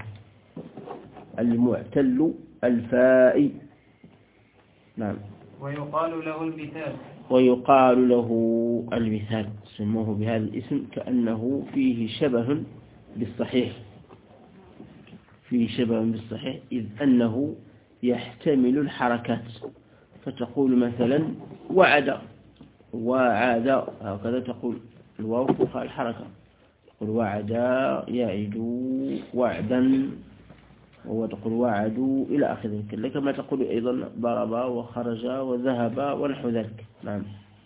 المعتل الفاء. نعم. ويقال له المثال. ويقال له المثال. سموه بهذا الاسم كأنه فيه شبه بالصحيح، فيه شبه بالصحيح، إذ أنه يحتمل الحركات. فتقول مثلا وعد، وعد، هكذا تقول الواو فوق الحركة. تقول وعد يعد وعدا، وتقول وعدوا إلى آخر ذلك. كما تقول أيضا ضرب وخرج وذهب ونحو ذلك. نعم.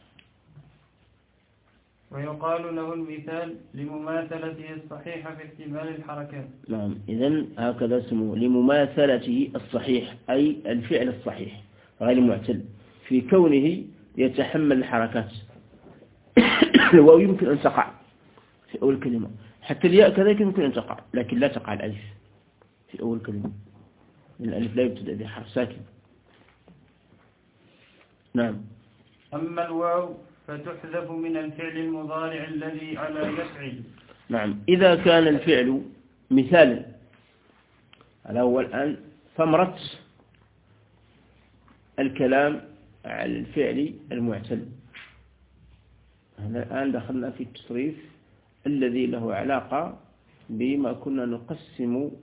ويقال له المثال لمماثلته الصحيحة في احتمال الحركات. نعم. إذن هكذا اسمه لمماثلته الصحيح أي الفعل الصحيح غير المعتل في كونه يتحمل الحركات. الواو يمكن أن تقع في أول كلمة، حتى الياء كذلك يمكن أن تقع، لكن لا تقع الألف في أول كلمة. الألف لا يبتدأ بحرف ساكن. نعم. أما الواو فتحذف من الفعل المضارع الذي على يفعل. نعم. إذا كان الفعل مثالا، على هو الآن ثمرة الكلام على الفعل المعتل. الآن دخلنا في التصريف الذي له علاقة بما كنا نقسم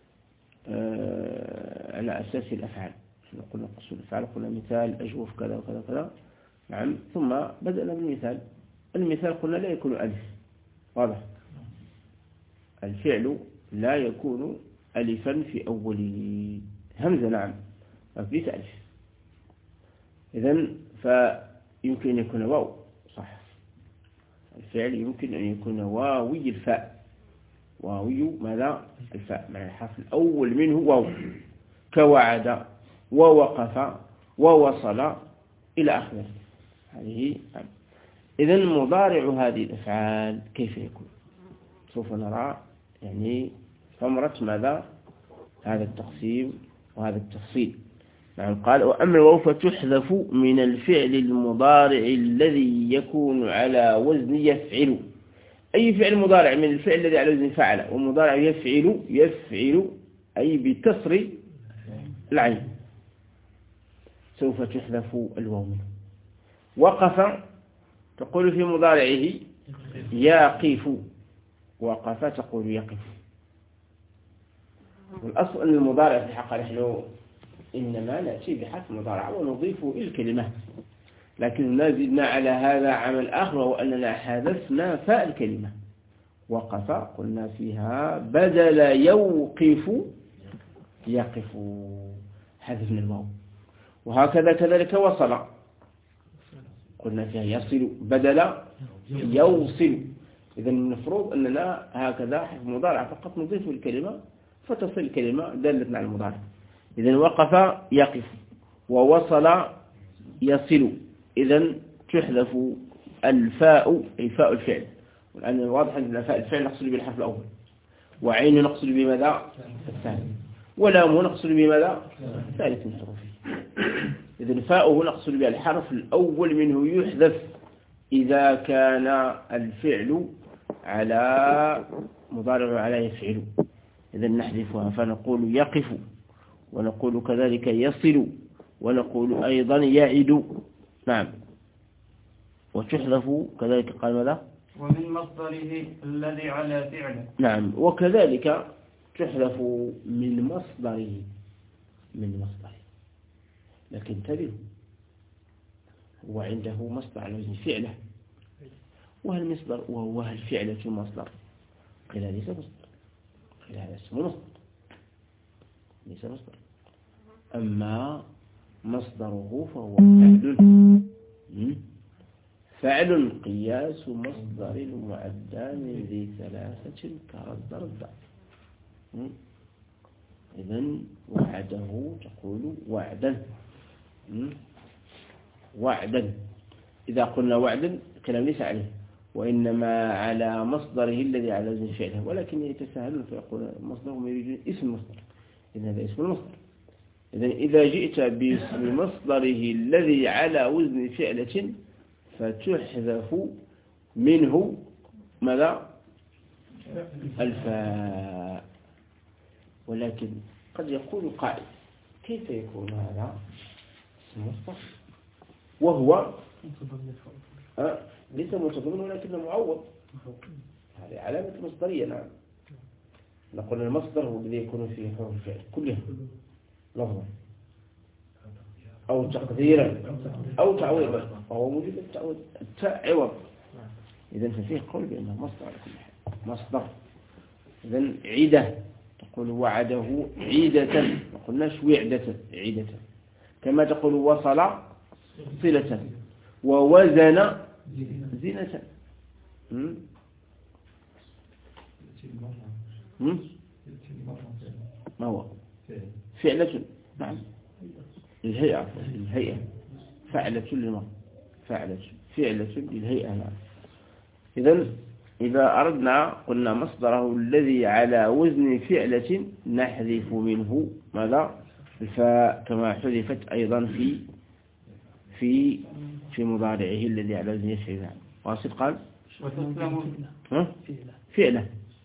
على أساس الأفعال. قلنا نقسم الأفعال، قلنا مثال، أجوف، كذا وكذا وكذا. نعم. ثم بدأنا بالمثال. المثال قلنا لا يكون ألف، واضح. الفعل لا يكون ألفا في أوله، همزة نعم في ألف. إذن فيمكن أن يكون واو، صح، الفعل يمكن أن يكون واوي الفاء، واوي ماذا الفاء، معنى الحرف الأول منه واو، كوعد ووقف ووصل إلى آخره. هذه إذن مضارع هذه الأفعال كيف يكون؟ سوف نرى يعني ثمرة ماذا هذا التقسيم وهذا التفصيل. نعم قال وأما الواو فتحذف من الفعل المضارع الذي يكون على وزن يفعل. أي فعل مضارع من الفعل الذي على وزن فعل، ومضارع يفعل أي بكسر العين سوف تحذف الواو منه. وقف تقول في مضارعه يقف، وقف تقول يقف. والأصل أن المضارع في حق نحن إنما نأتي بحرف مضارع ونضيفه إلى الكلمة، لكننا زدنا على هذا عمل آخر، وهو أننا حذفنا فاء الكلمة. وقف قلنا فيها بدل يوقف يقف، حذفنا الواو. وهكذا كذلك وصل قلنا فيها يصل بدل يوصل. إذن المفروض أننا هكذا حرف مضارع فقط نضيفه الكلمة فتصل الكلمة دالة على المضارع. إذن وقف يقف ووصل يصل. إذن تحذف الفاء أي فاء الفعل، والآن واضح أن فاء الفعل نقصد بالحرف الأول، وعين نقصد بماذا الثاني، ولام نقصد بماذا ثالث من حروفه. إذن فاءه نقصد بها الحرف الأول منه يحذف إذا كان الفعل على مضارع على يفعل. إذن نحذفها فنقول يقف، ونقول كذلك يصل، ونقول أيضا يعد. نعم. وتحذف كذلك قال ماذا ومن مصدره الذي على فعله. نعم. وكذلك تحذف من مصدره، لكن تبه هو عنده مصدر على وزن فعله، وهل مصدر وهل فعلة مصدر؟ قيل ليس مصدر، قيل هذا اسمه مصدر ليس مصدر. أما مصدره فهو فعل قياس مصدر المعدان ذي ثلاثة كرد رد. إذن وعده تقول وعدا، وعدا. إذا قلنا وعدا كلام ليس عليه، وإنما على مصدره الذي على وزن فعله، ولكن يتساهلون فيقول مصدرهم يريدون اسم المصدر، إذن هذا اسم المصدر. إذن إذا جئت باسم مصدره الذي على وزن فعلة فتحذف منه ماذا الفاء. ولكن قد يقول قائل كيف يكون هذا اسم مصدر وهو ليس متضمن ولكنه معوض؟ هذه علامة مصدرية. نعم. نقول المصدر هو الذي يكون فيه حروف الفعل كلها لفظا أو تقديرا أو تعويضا، وهو موجود التعويض التاء عوض. إذن ففيه قول بأنه مصدر على كل حال مصدر. إذن عيدة تقول وعده عيدة، ما قلناش وعدة، عيدة. كما تقول وصل صلة، ووزن زينة. ما هو فعلة؟ نعم الهيئة فعلة للمرء، فعلة للهيئة. نعم. إذن إذا أردنا قلنا مصدره الذي على وزن فعلة نحذف منه ماذا الفاء، كما حذفت أيضا في مضارعه الذي على وزن يفعل. واصل قال فعلة.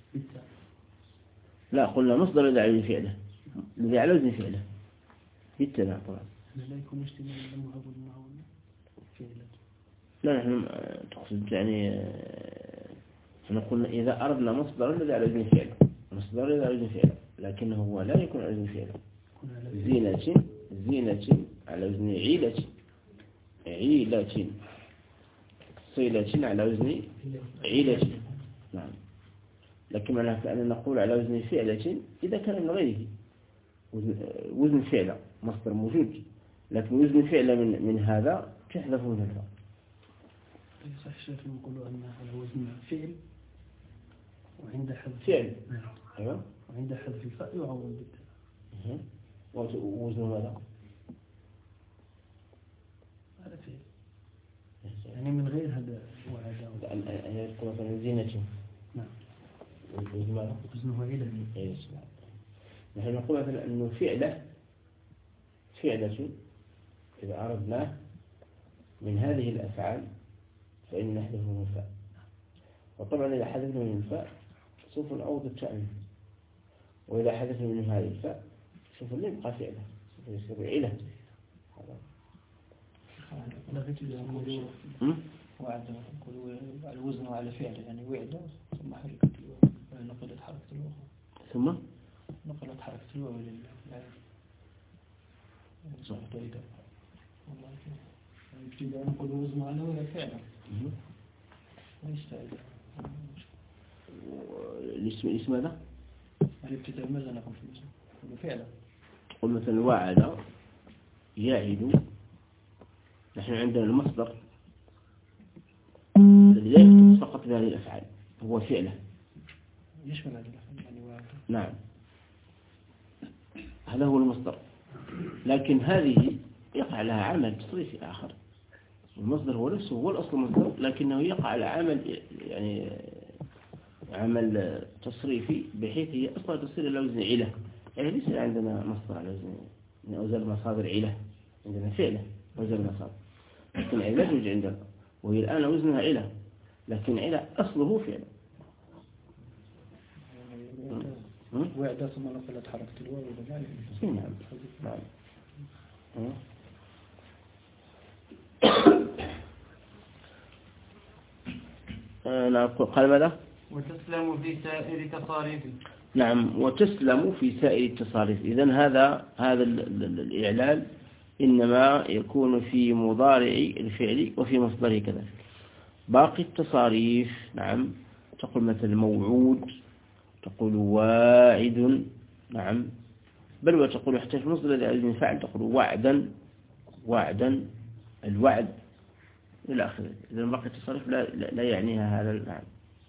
لا قلنا مصدر الذي على وزن فعلة، الذي على وزن فعلة بالتبع طبعا. لا نحن تقصد يعني نقول إذا أردنا مصدر الذي على وزن فعل، مصدر الذي على وزن فعل، لكنه هو لا يكون على وزن فعل. زينة على وزن عيلة، صلة على وزن عيلة. نعم. لكن معناها كأننا نقول على وزن فعلة إذا كان من غيره وزن فعلة مصدر موجود، لكن وزن فعلة من هذا تحذف من الفاء. صح شيخ نقولوا أن على وزن فعل وعند حذف فعل. أيوة. وعند حذف الفاء يعوض بالتاء. وزن ماذا؟ هذا فعل. يعني من غير هذا وعدا. أن يكون مثلا زينة. نعم. وزن ماذا؟ وزنه علة. إيه. نحن نقول مثلا أنه فعلة إذا أردنا من هذه الأفعال فإن نحذف من الفاء، وطبعا إذا حذفنا من الفاء سوف نعوض التاء منه، وإذا حذفنا من هذه الفاء سوف نبقى فعلة سوف يصير علة. وعد نقول الوزن على فعل يعني وعد ثم حركة الواو نقلت حركة الواو ثم نقلت حركة الواو للفعل صح طيب والله ابتداء نقول وزن على ولا فعل ليش فائدة الاسم هذا الابتداء ماذا نقول في الاسم نقول فعلا قل مثلا وعد يعد، نحن عندنا المصدر الذي لا يكتب فقط بهذه الأفعال هو فعله يشمل هذه الأفعال يعني وعد. نعم هذا هو المصدر، لكن هذه يقع لها عمل تصريفي آخر. المصدر هو نفسه هو الأصل مصدر، لكنه يقع على عمل يعني عمل تصريفي بحيث هي أصلا تصير على وزن عله. يعني ليس عندنا مصدر على وزن من أوزان مصادر عله، عندنا فعله وزن مصادر، لكن عله توجد عندنا وهي الآن وزنها عله، لكن عله أصله فعله. وعد ثم نقلت حركة الواو إلى نعم نعم. قال ماذا؟ وتسلم في سائر تصاريفه. نعم وتسلم في سائر التصاريف. إذن هذا الإعلال إنما يكون في مضارع الفعل وفي مصدره كذلك. باقي التصاريف نعم تقول مثل موعود، تقول واعد، نعم بل وتقول حتى في المصدر الذي من فعل تقول وعدا الوعد إلى آخره. إذن باقي التصاريف لا يعنيها هذا نعم.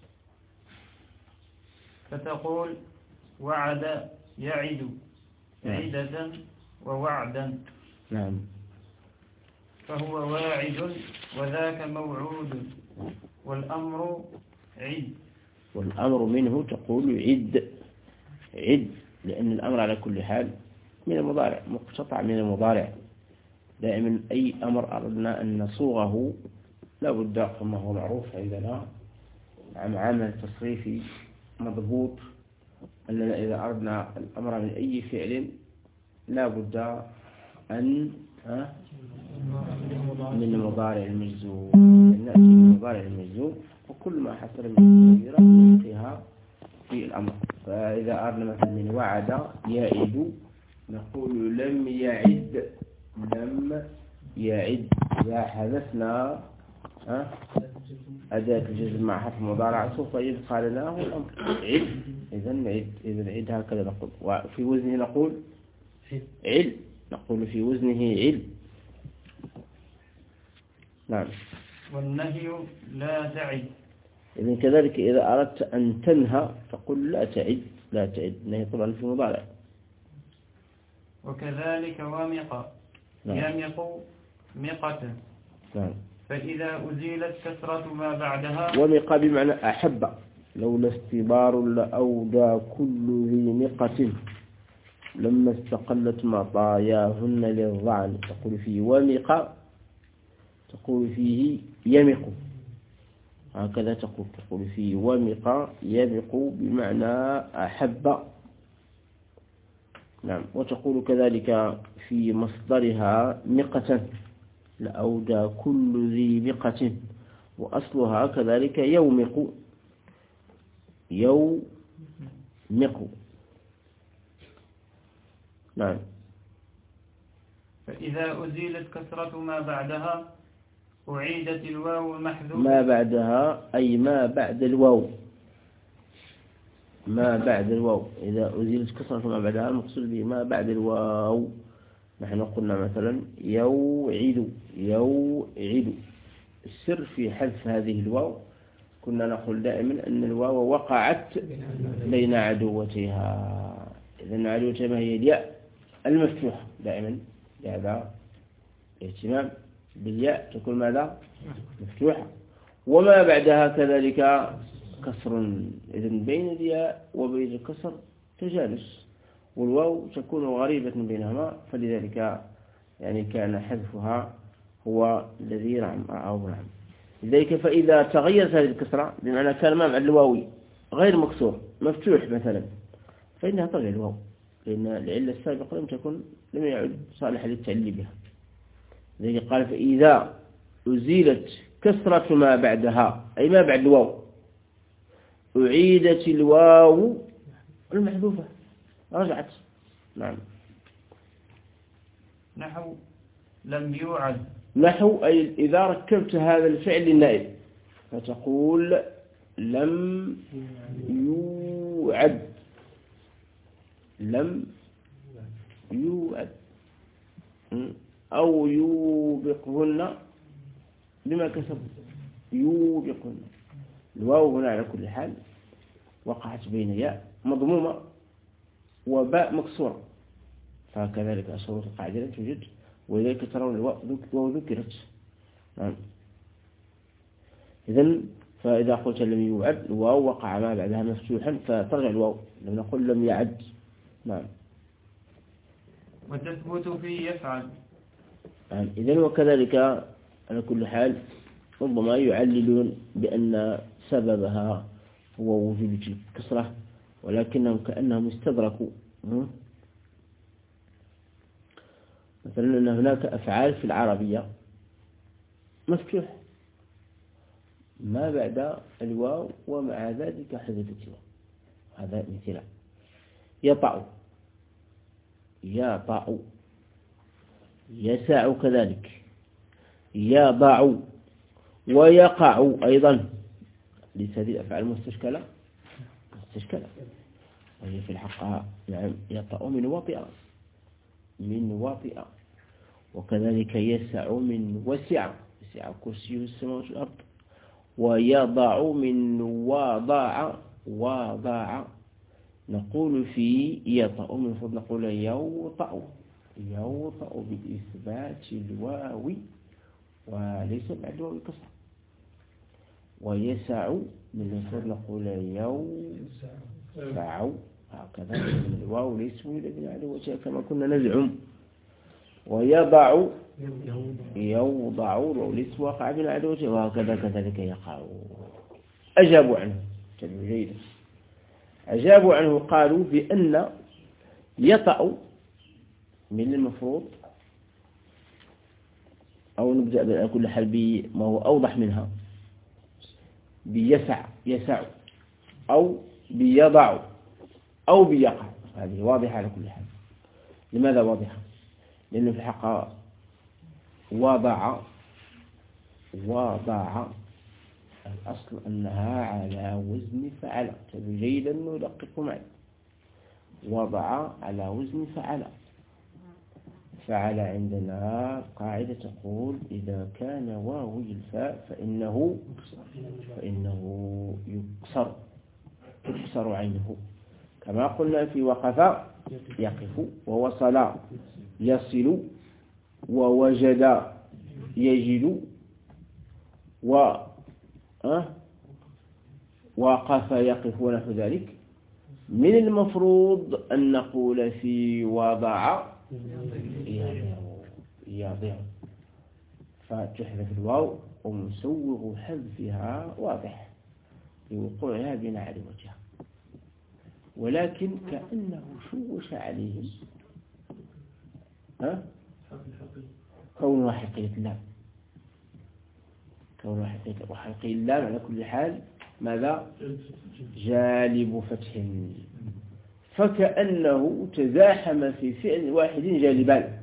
فتقول وعد يعد عدة ووعدا. نعم. فهو واعد وذاك موعود والأمر عد. والأمر منه تقول عد لأن الأمر على كل حال من المضارع مقتطع من المضارع. دائما أي أمر أردنا أن نصوغه لا بد كما هو معروف عندنا عن عمل تصريفي مضبوط أننا إذا أردنا الأمر من أي فعل لا بد أن من المضارع المجزوم نأتي بالمضارع المجزوم وكل ما حصل من تغييرات نلقيها في الأمر. فإذا أردنا مثلا من وعد يعد نقول لم يعد إذا حذفنا أداة الجزم مع حرف المضارع سوف يبقى لنا هو الأمر عد. إذن عد هكذا نقول. وفي وزنه نقول عل، نقول في وزنه عل. نعم. والنهي لا تعد. إذن كذلك إذا أردت أن تنهى تقول لا تعد. نهي طبعا في مضارع. وكذلك ومق يمق مقة. نعم. فإذا أزيلت كثرة ما بعدها. ومق بمعنى أحب، لولا استبار لأودى كل ذي مقة لما استقلت مطاياهن للظعن. تقول فيه ومق تقول فيه يمق هكذا تقول فيه ومق يمق بمعنى أحب. نعم. وتقول كذلك في مصدرها مقة لأودى كل ذي مقة وأصلها كذلك يومق. نعم. فإذا أزيلت كثرة ما بعدها أعيدت الواو المحذوفة. ما بعدها أي ما بعد الواو ما بعد الواو إذا أزيلت كسرة ما بعدها المقصود به ما بعد الواو. نحن قلنا مثلا يوعد يوعد. السر في حذف هذه الواو كنا نقول دائما أن الواو وقعت بين عدوتها. إذن عدوتها ما هي الياء المفتوحة دائما لهذا الاهتمام بالياء تكون ماذا مفتوحة، وما بعدها كذلك كسر. إذن بين الياء وبين الكسر تجانس، والواو تكون غريبة بينهما، فلذلك يعني كان حذفها هو الذي رعاه. لذلك فإذا تغيرت هذه الكسرة بمعنى كان ما بعد الواوي غير مكسور مفتوح مثلا فإنها ترجع الواو، لأن العلة السابقة لم يعد صالحا للتعليل بها. لذلك قال فإذا أزيلت كسرة ما بعدها أي ما بعد الواو أعيدت الواو المحذوفة رجعت. نعم. نحو لم يوعد. نحو أي إذا ركبت هذا الفعل للنائب فتقول لم يوعد لم يوعد، أو يوبقهن بما كسب يوبقهن. الواو هنا على كل حال وقعت بين ياء مضمومة وباء مكسورة، فكذلك الشروط القاعدة توجد، ولذلك ترون الواو ذكرت. إذن فإذا قلت لم يوعد الواو وقع ما بعدها مفتوحا فترجع الواو، لم نقل لم يعد. نعم. وتثبت في يفعل. إذن وكذلك على كل حال ربما يعللون بأن سببها هو وجود الكسرة، ولكنهم كأنهم استدركوا مثلا أن هناك أفعال في العربية مفتوح ما بعد الواو ومع ذلك حذفت الواو. هذا مثال: يطع يطع، يسع كذلك، يضع، ويقع أيضا. ليس هذه الأفعال مستشكلة وهي في الحق نعم يطع من وطئ، وكذلك يسع من وسع كرسيه السماوات والأرض، ويضع من وضع. نقول في يطع من فضل نقول يوطأ بإثبات الواو وليس بعد الواو الكسر. ويسع من فضل نقول يوسع، هكذا من الواو ليس الذي على وجهه كما كنا نزعم. ويضع الواو ليس واقع بنا على وجهه، وهكذا كذلك يقع. أجابوا عنه جيدا، أجابوا عنه قالوا بأن يطأ من المفروض، أو نبدأ على كل حال بما هو أوضح منها، يسع أو بيضع أو بيقع. هذه واضحة على كل حال. لماذا واضحة؟ لأنه في الحق وضع الأصل أنها على وزن فعل. جيدا ندقق معي. وضع على وزن فعل عندنا قاعدة تقول إذا كان واو الفاء فإنه تكسر عينه، كما قلنا في وقف يقف، ووصل يصل، ووجد يجد، وقف يقف ونحو ذلك. من المفروض أن نقول في وضع يضع، فتحذف الواو، ومسوغ حذفها واضح لوقوعها بين على وجهها، ولكن كأنه شوش عليهم كونها حقيقة اللام. وحقيقة اللام على كل حال ماذا؟ جالب فتح، فكأنه تزاحم في فعل واحد جالبان،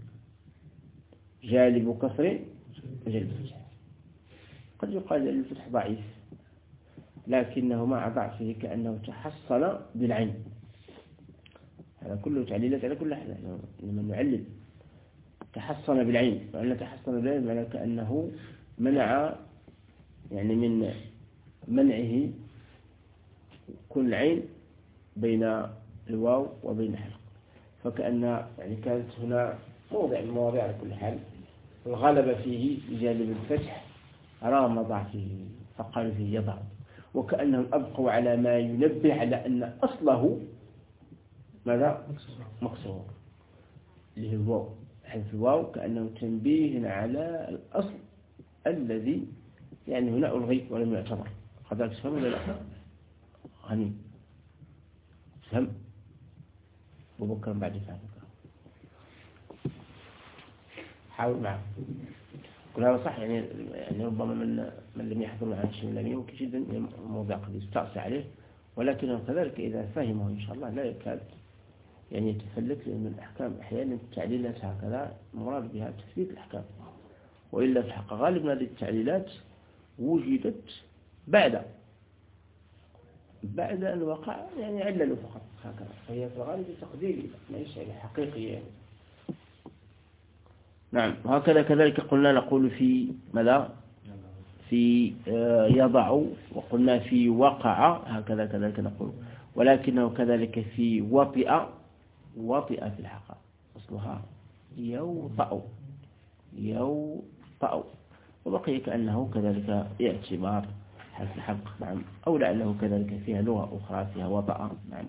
جالب كسر وجالب فتح. قد يقال الفتح ضعيف لكنه مع ضعفه كأنه تحصن بالعين. هذا كله تعليلات على كل حال. لما نعلل تحصن بالعين، وأن تحصن بالعين معنى كأنه منع، يعني من منعه كل العين بين الواو وبين الحلق، فكأن يعني كانت هنا موضع من المواضيع على كل حال، الغلب فيه بجانب الفتح رغم ضعفه فقال فيه يضع، وكأنهم أبقوا على ما ينبه على أن أصله ماذا؟ مكسور، اللي هو الواو. حيث الواو كأنه تنبيه على الأصل الذي يعني هنا ألغي ولم يعتبر. قدرك تفهم ولا لا؟ غني فهم وبكر بعد فهمك حاول معه. كل هذا صح، يعني ربما من لم يحضر معنا الشيء لم يمكن جدا الموضوع قد يستعصي عليه، ولكنه كذلك إذا فهمه إن شاء الله لا يكاد يعني يتفلت، لأن الأحكام أحيانا التعليلات هكذا مراد بها تثبيت الأحكام، وإلا في الحق غالب هذه التعليلات وجدت بعد أن وقع يعني علل فقط هكذا، فهي في الغالب تقديري ليس حقيقي يعني. نعم. وهكذا كذلك قلنا نقول في ماذا؟ في يضع، وقلنا في وقع، هكذا كذلك نقول، ولكنه كذلك في وطئ في الحق أصلها يوطأ، وبقي كأنه كذلك اعتبار حرف الحلق. نعم. أو لعله كذلك فيها لغة أخرى فيها وطأ. نعم.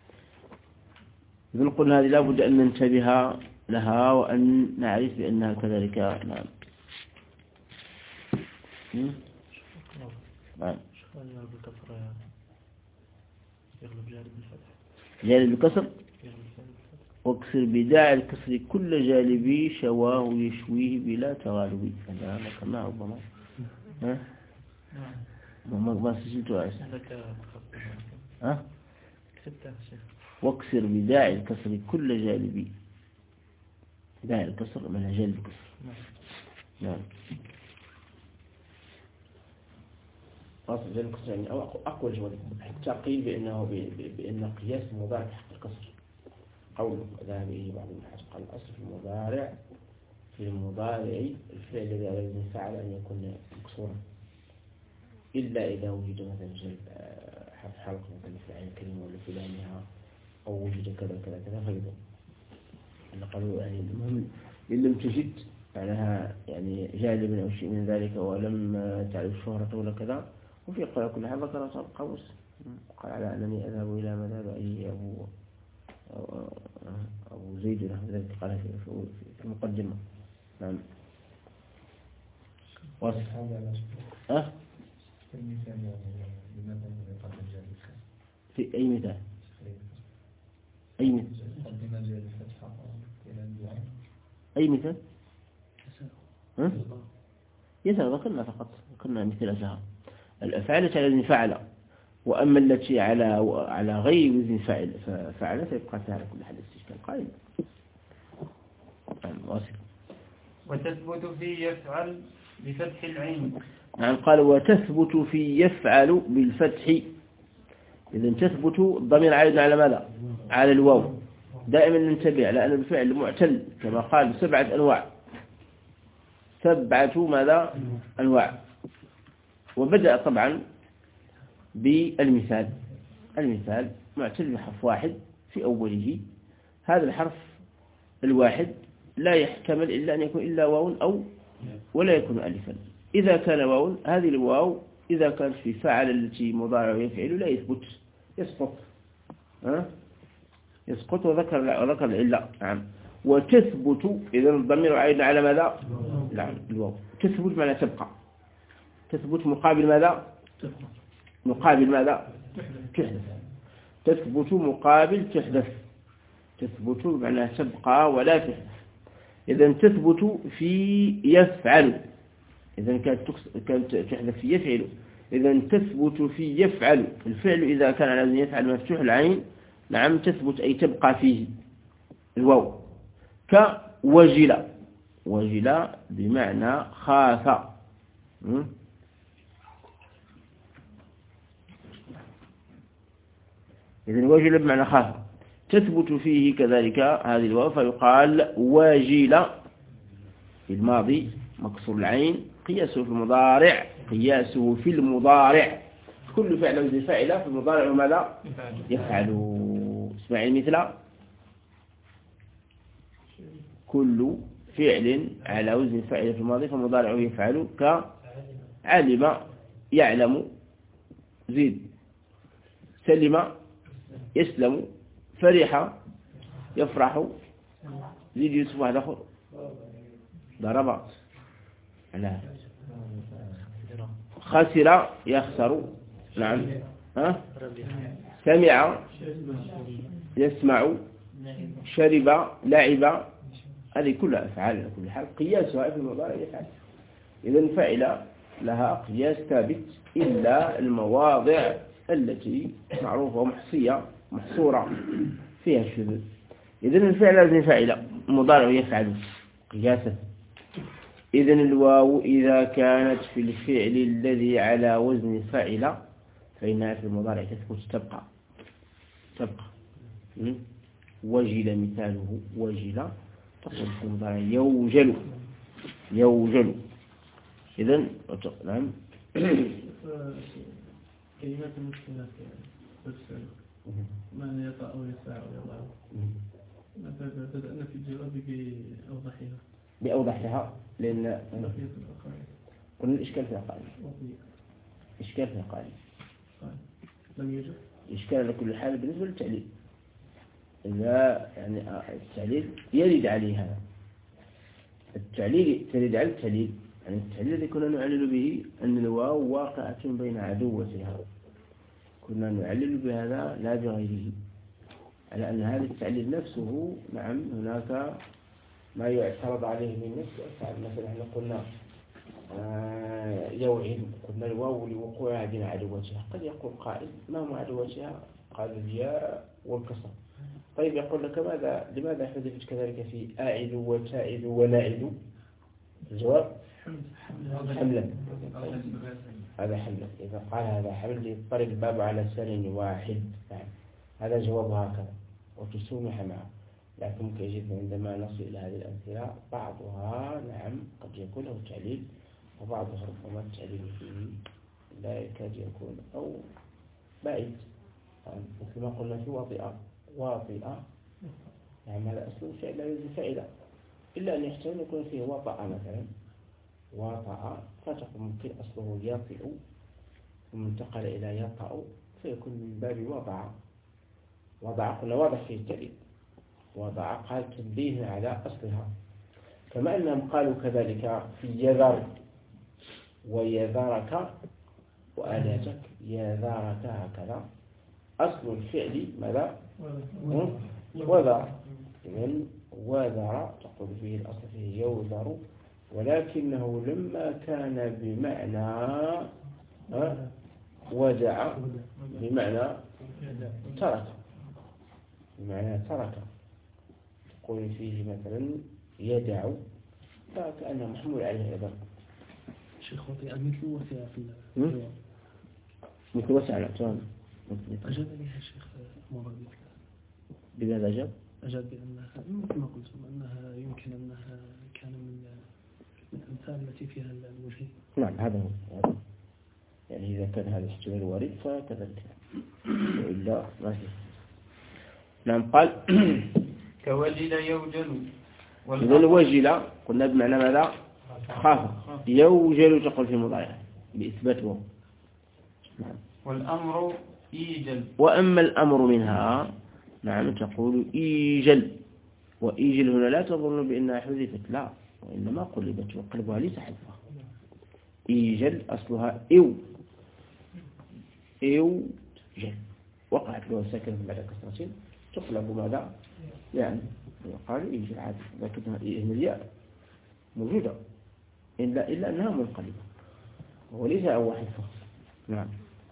إذن قلنا هذه لابد أن ننتبه لها وأن نعرف بأنها كذلك. نعم. نعم. جانب الكسر، واكسر بداع الكسر كل جانبي شواه يشويه بلا تغالب. هذا كما ربما ما سجلته واكسر بداع الكسر كل جانبي. داع الكسر من جانب الكسر. نعم. أصل جانب الكسر يعني أقوى الجوانب، حتى قيل بأن قياس المضارع تحت الكسر. قول ذهب إليه بعض الناس قال الأصل في المضارع الفعل الذي على وزن فعل أن يكون مكسورا، إلا إذا وجد مثلا حرف حلق مثلا في العين الكريمة ولا في لامها، أو وجد كذا كذا كذا فيضا. أنا قالوا يعني المهم إن لم تجد معناها يعني جالبا أو شيء من ذلك ولم تعرف شهرة ولا كذا. وفي قول كل حال ذكر صاحب قوس قال على أنني أذهب إلى مذهب أي أبو زيد له ذلك قال في المقدمة. نعم. وصف في أي مثال؟ أي مثال؟ يسأل ذكرنا فقط، ذكرنا مثل شهر الأفعال على وزن فعل، وأما التي على غير وزن فعل فيبقى فيها على كل حال استشكال قائم. وتثبت في يفعل بفتح العين. نعم. قال وتثبت في يفعل بالفتح. إذن تثبت الضمير عائد على ماذا؟ على الواو. دائما ننتبه على أن الفعل معتل كما قال 7 أنواع، 7 ماذا؟ أنواع. وبدأ طبعا بالمثال. المثال معتل بحرف واحد في أوله، هذا الحرف الواحد لا يحتمل إلا أن يكون إلا واو أو ولا يكون ألفا. إذا كان واو، هذه الواو إذا كانت في فعل التي مضارع يفعل لا يثبت، يسقط وذكر العلة. نعم. وتثبت إذا الضمير عائد على ماذا؟ نعم الواو. تثبت معنى تبقى. تثبت مقابل ماذا؟ مقابل ماذا؟ تحدث. تثبت مقابل تحدث. تثبت معنى تبقى ولا تحدث. إذا تثبت في يفعل، إذا كانت تحدث في يفعل. إذا تثبت في يفعل الفعل إذا كان على وزن يفعل مفتوح العين. نعم. تثبت أي تبقى فيه الواو. كوجل، وجل بمعنى خاف. إذن وجل بمعنى خاف، تثبت فيه كذلك هذه الواو فيقال واجل في الماضي مكسور العين، قياسه في المضارع، قياسه في المضارع كل فعل وزن فاعل في المضارع وماذا يفعل. اسمعي مثل كل فعل على وزن فاعل في الماضي فالمضارع يفعل، كعلم يعلم، زيد سلم يسلم، فرح يفرح، زيد يوسف واحد آخر ضرب، لا خسر يخسر، نعم سمع يسمع، شرب لعب، هذه كلها أفعال على كل حال قياسها في المضارع يفعل. إذن فعل لها قياس ثابت إلا المواضع التي معروفة ومحصية محصورة فيها الشذوذ. إذن الفعل لازم فعل المضارع يفعل قياسا. إذن الواو إذا كانت في الفعل الذي على وزن فعل فإنها في المضارع تثبت تبقى. وجل مثاله وجل، تقول في المضارع يوجل. إذن نعم. كلمات المسكنات تفسر ما يطأ أو يساع أو يضع، بدأنا في الجواب بأوضحها لأن قلنا الإشكال في قائل لم يوجد إشكال على كل حال بالنسبة للتعليل. إذا يعني التعليل يرد عليه هذا التعليل، ترد على التعليل، يعني التعليل الذي كنا نعلل به أن الواو واقعة بين عدوتها، كنا نعلل بهذا لا بغيره، على أن هذا التعليل نفسه نعم هناك ما يعترض عليه من نفس الأفعال. مثلا احنا قلنا يوعد، قلنا الواو لوقوعها بين عدوتها. قد يقول قائل ما هو عدوتها؟ قال الياء والكسر. طيب يقول لك لماذا حذفت كذلك في آعد وتائد ونائد؟ الجواب حملا، هذا حملا. إذا قال هذا حمل يضطرب الباب على سن واحد، يعني هذا جواب هكذا وتسومح معه. لكن يجب عندما نصل إلى هذه الأمثلة بعضها نعم قد يكون له تعليل وبعضها ربما التعليل فيه لا يكاد يكون أو بعيد، مثل ما قلنا في واطئة يعني هذا أصل الفعل لا يوجد فعلا، إلا أن يحتمل يكون فيه وطأ مثلا، وطأ فتقول ممكن أصله يطئ ثم انتقل إلى يطأ فيكون من باب وضع قلنا واضح فيه التعليل، وضع قال تنبيه على أصلها. كما أنهم قالوا كذلك في يذر ويذرك وآلاتك، يذرك هكذا أصل الفعل ماذا؟ وذر. إذن وذر تقول فيه الأصل فيه يوذر، ولكنه لما كان بمعنى ودع بمعنى ترك، تقول فيه مثلا يدع فكأنه محمول عليه أيضا. شيخ وطيء مثل وسع في مثل وسع لا تمام. أجاب لها الشيخ مرابط. بماذا أجاب؟ أجاب بأنها مثل ما قلتم أنها يمكن أنها كان من الأمثال التي فيها الوجه. نعم هذا هو، يعني إذا كان هذا احتمال وارد فكذلك، وإلا ما فيه. نعم قال كوجل يوجل. إذا الوجل قلنا بمعنى ماذا؟ خاف. يوجل تقول في مضارع بإثباته. نعم. والأمر إيجل. وأما الأمر منها نعم تقول إيجل، وإيجل هنا لا تظن بأنها حذفت، لا، وإنما قلبت وقلبها ليس حذفها. إيجل أصلها جل، وقعت له ساكنة بعد كسرة تقلب ماذا؟ يعني قالوا إيجل عادي، لكنها الياء موجودة إلا أنها منقلبة وليس أول حذفها. نعم.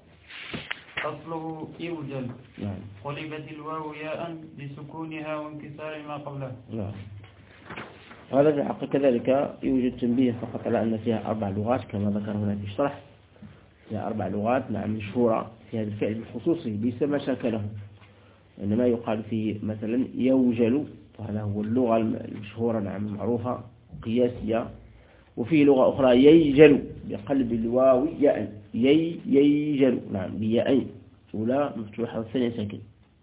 أصله يوجل. نعم. قلبت الواو ياء لسكونها وانكسار ما قبلها. نعم. هذا في الحق كذلك يوجد تنبيه فقط على أن فيها 4 لغات كما ذكر هنا في الشرح، فيها 4 لغات نعم مشهورة في هذا الفعل بخصوصه بسبب ما شاكله. إنما يقال فيه مثلا يوجل، وهذا هو اللغة المشهورة نعم المعروفة قياسية. وفي لغة أخرى ييجل بقلب الواو ياء، ييجل نعم بياءين، الأولى مفتوحة والثانية ساكن.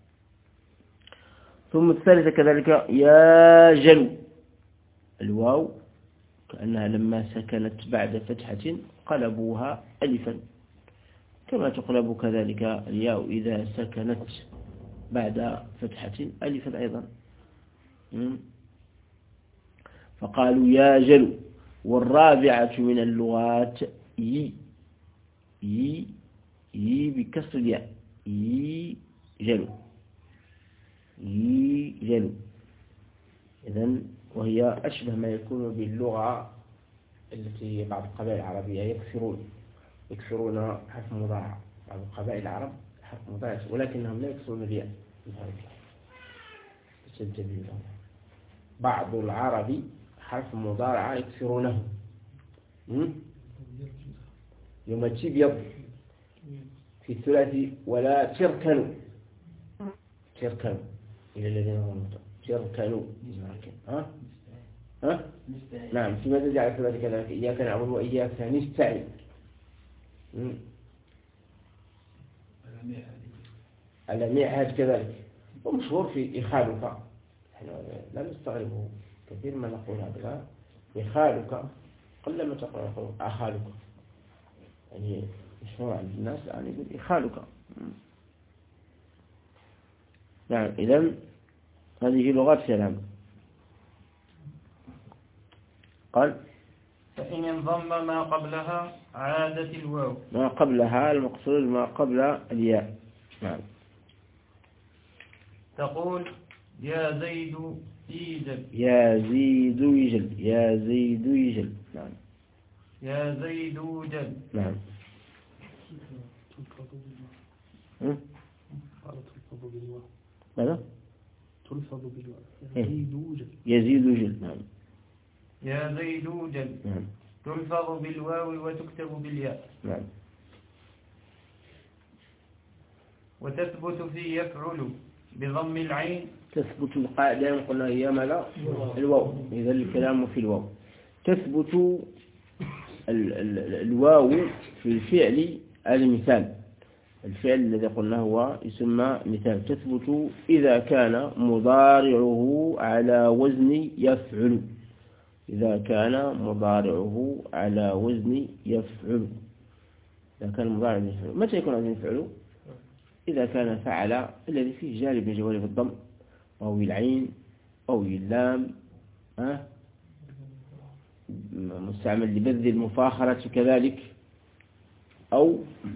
ثم الثالثة كذلك ياجل، الواو كأنها لما سكنت بعد فتحة قلبوها ألفا، كما تقلب كذلك الياء إذا سكنت بعد فتحة ألفا أيضا. فقالوا ياجل. والرابعة من اللغات يي بكسر الياء، يجل. إذن وهي أشبه ما يكون باللغة التي بعض القبائل العربية يكسرون حرف مضارع. بعض القبائل العرب حرف مضارع ولكنهم لا يكسرون الياء. بعض العرب حرف مضارع يكسرونه. يوم تبيض في الثلاثي ولا تركنوا إلى الذين هم تركنوا. نعم. في ماذا جعل الثلاثي كذلك؟ إياك نعبد وإياك نستعين. على ميعاد كذلك. ومشهور في إخالك، لا نستغربه كثير ما نقول هذا. إخالك قلما تقول أخالك، يعني مشهور عند الناس يعني يقول إخالك. نعم. إذن هذه لغات كلام. قال فإن انضم ما قبلها عادت الواو. ما قبلها المقصود ما قبل الياء. نعم. تقول يا زيد يجل. يا زيد يجل. يا زيد يجل. نعم. يا زيد يجل. نعم. ماذا؟ تلفظ بالواو. يزيد يجل. نعم. يا زيد يجل. نعم. تلفظ بالواو وتكتب بالياء. نعم. وتثبت في يفعل بضم العين. تثبت القاعدة قلنا هي ماذا؟ الواو. إذا الكلام في الواو. تثبت الواو في الفعل المثال. الفعل الذي قلنا هو يسمى مثال. تثبت إذا كان مضارعه على وزن يفعل. إذا كان مضارعه على وزن يفعل. إذا كان مضارع يفعل. متى يكون وزن يفعل؟ إذا كان فعل الذي فيه جانب من جوانب الضم، أو العين أو اللام، مستعمل لبذل المفاخرة كذلك، أو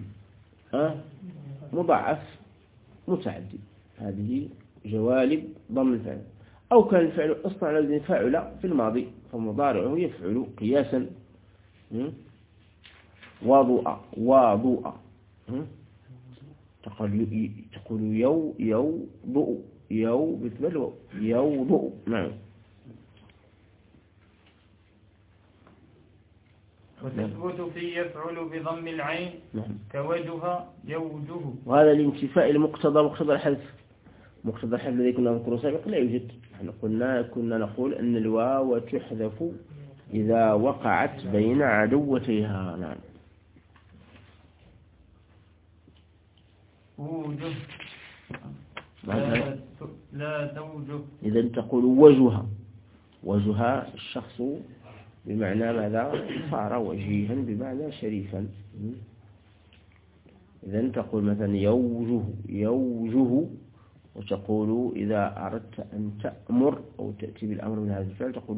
مضاعف متعدي. هذه جوانب ضم الفعل. أو كان الفعل أصلا على وزن فاعل في الماضي فمضارعه يفعل قياسا. وضوء. تقول يوضؤ. بالنسبة يوضؤ. نعم. وتثبت في يفعل بضم العين. نعم. كوجه يوجه. وهذا الانتفاء مقتضى الحذف. مقتضى الحذف الذي كنا نذكره سابقا لا يوجد. كنا نقول أن الواو تحذف إذا وقعت بين عدوتيها. نعم. وجه. لا توجه. إذا تقول وجه الشخص بمعنى ماذا؟ صار وجيها بمعنى شريفا. إذا تقول مثلا يوجه. وتقول إذا أردت أن تأمر أو تأتي بالأمر من هذا الفعل تقول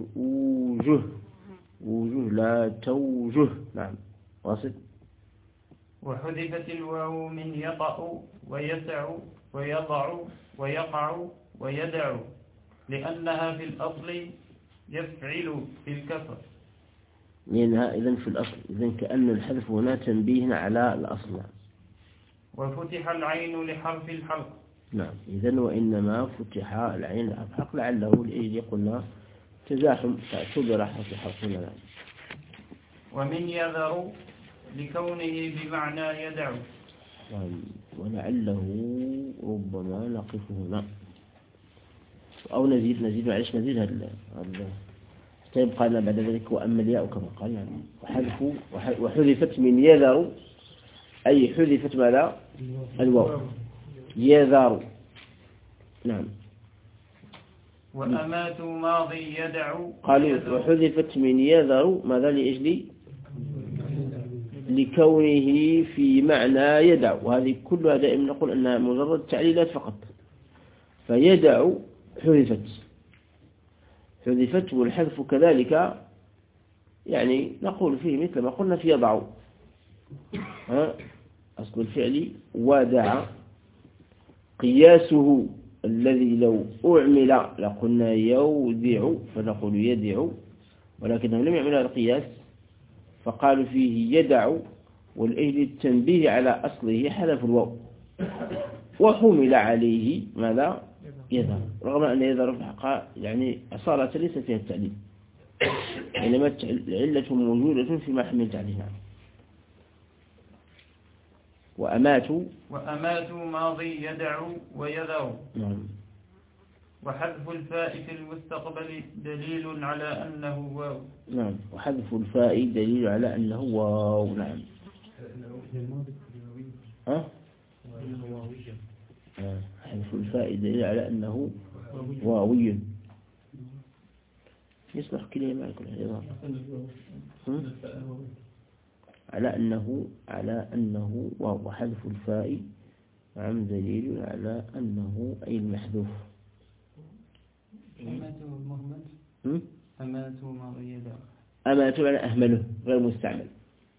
وجه لا توجه. نعم. واصل. وحذفت الواو من يطأ ويسع ويضع ويقع ويدع لأنها في الأصل يفعل في الكسر. لأنها إذن في الأصل. إذن كأن الحذف هنا تنبيه على الأصل. وفتح العين لحرف الحلق. نعم. إذن وإنما فتح العين لحرف الحلق لعله لأجل قلنا تزاحم فاعتبر حرف الحلق. نعم. ومن يذر لكونه بمعنى يدع. ولعله ربما نقف هنا أو نزيد معلش نزيد هذا حتى يبقى لنا بعد ذلك وأما الياء كما قال يعني وحذفت من يذر أي حذفت ماذا الواو يذر. نعم. وأمات ماضي يدع قالوا وحذفت من يذر ماذا لأجل لكونه في معنى يدع، وهذه كلها دائما نقول أنها مجرد تعليلات فقط. فيدع حذفت والحذف كذلك يعني نقول فيه مثل ما قلنا في يضع. أصل الفعل ودع، قياسه الذي لو أعمل لقلنا يودع فنقول يدع، ولكنهم لم يعملوا القياس فقالوا فيه يدع، والأجل التنبيه على أصله حذف الواو وحمل عليه ماذا يذر، رغم أن يذر في الحقيقة يعني أصالة ليس فيها التعليل، إنما العلة موجودة فيما حملت عليه. وأماتوا ماضي يدع ويذر. نعم. وحذف الفاء في المستقبل دليل على أنه واو. نعم. وحذف الفاء دليل على أنه واو. نعم. حذف الفاء دليل على أنه واوي. يصلح كلمة مع كل هذا على أنه وحذف الفاء نعم دليل على أنه أي المحذوف. أماتوا ماضي يدع. أماتوا على أهمله غير مستعمل.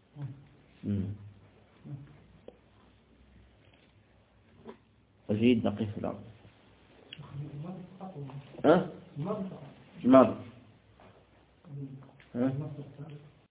وجيد نقف في الأرض. ماضي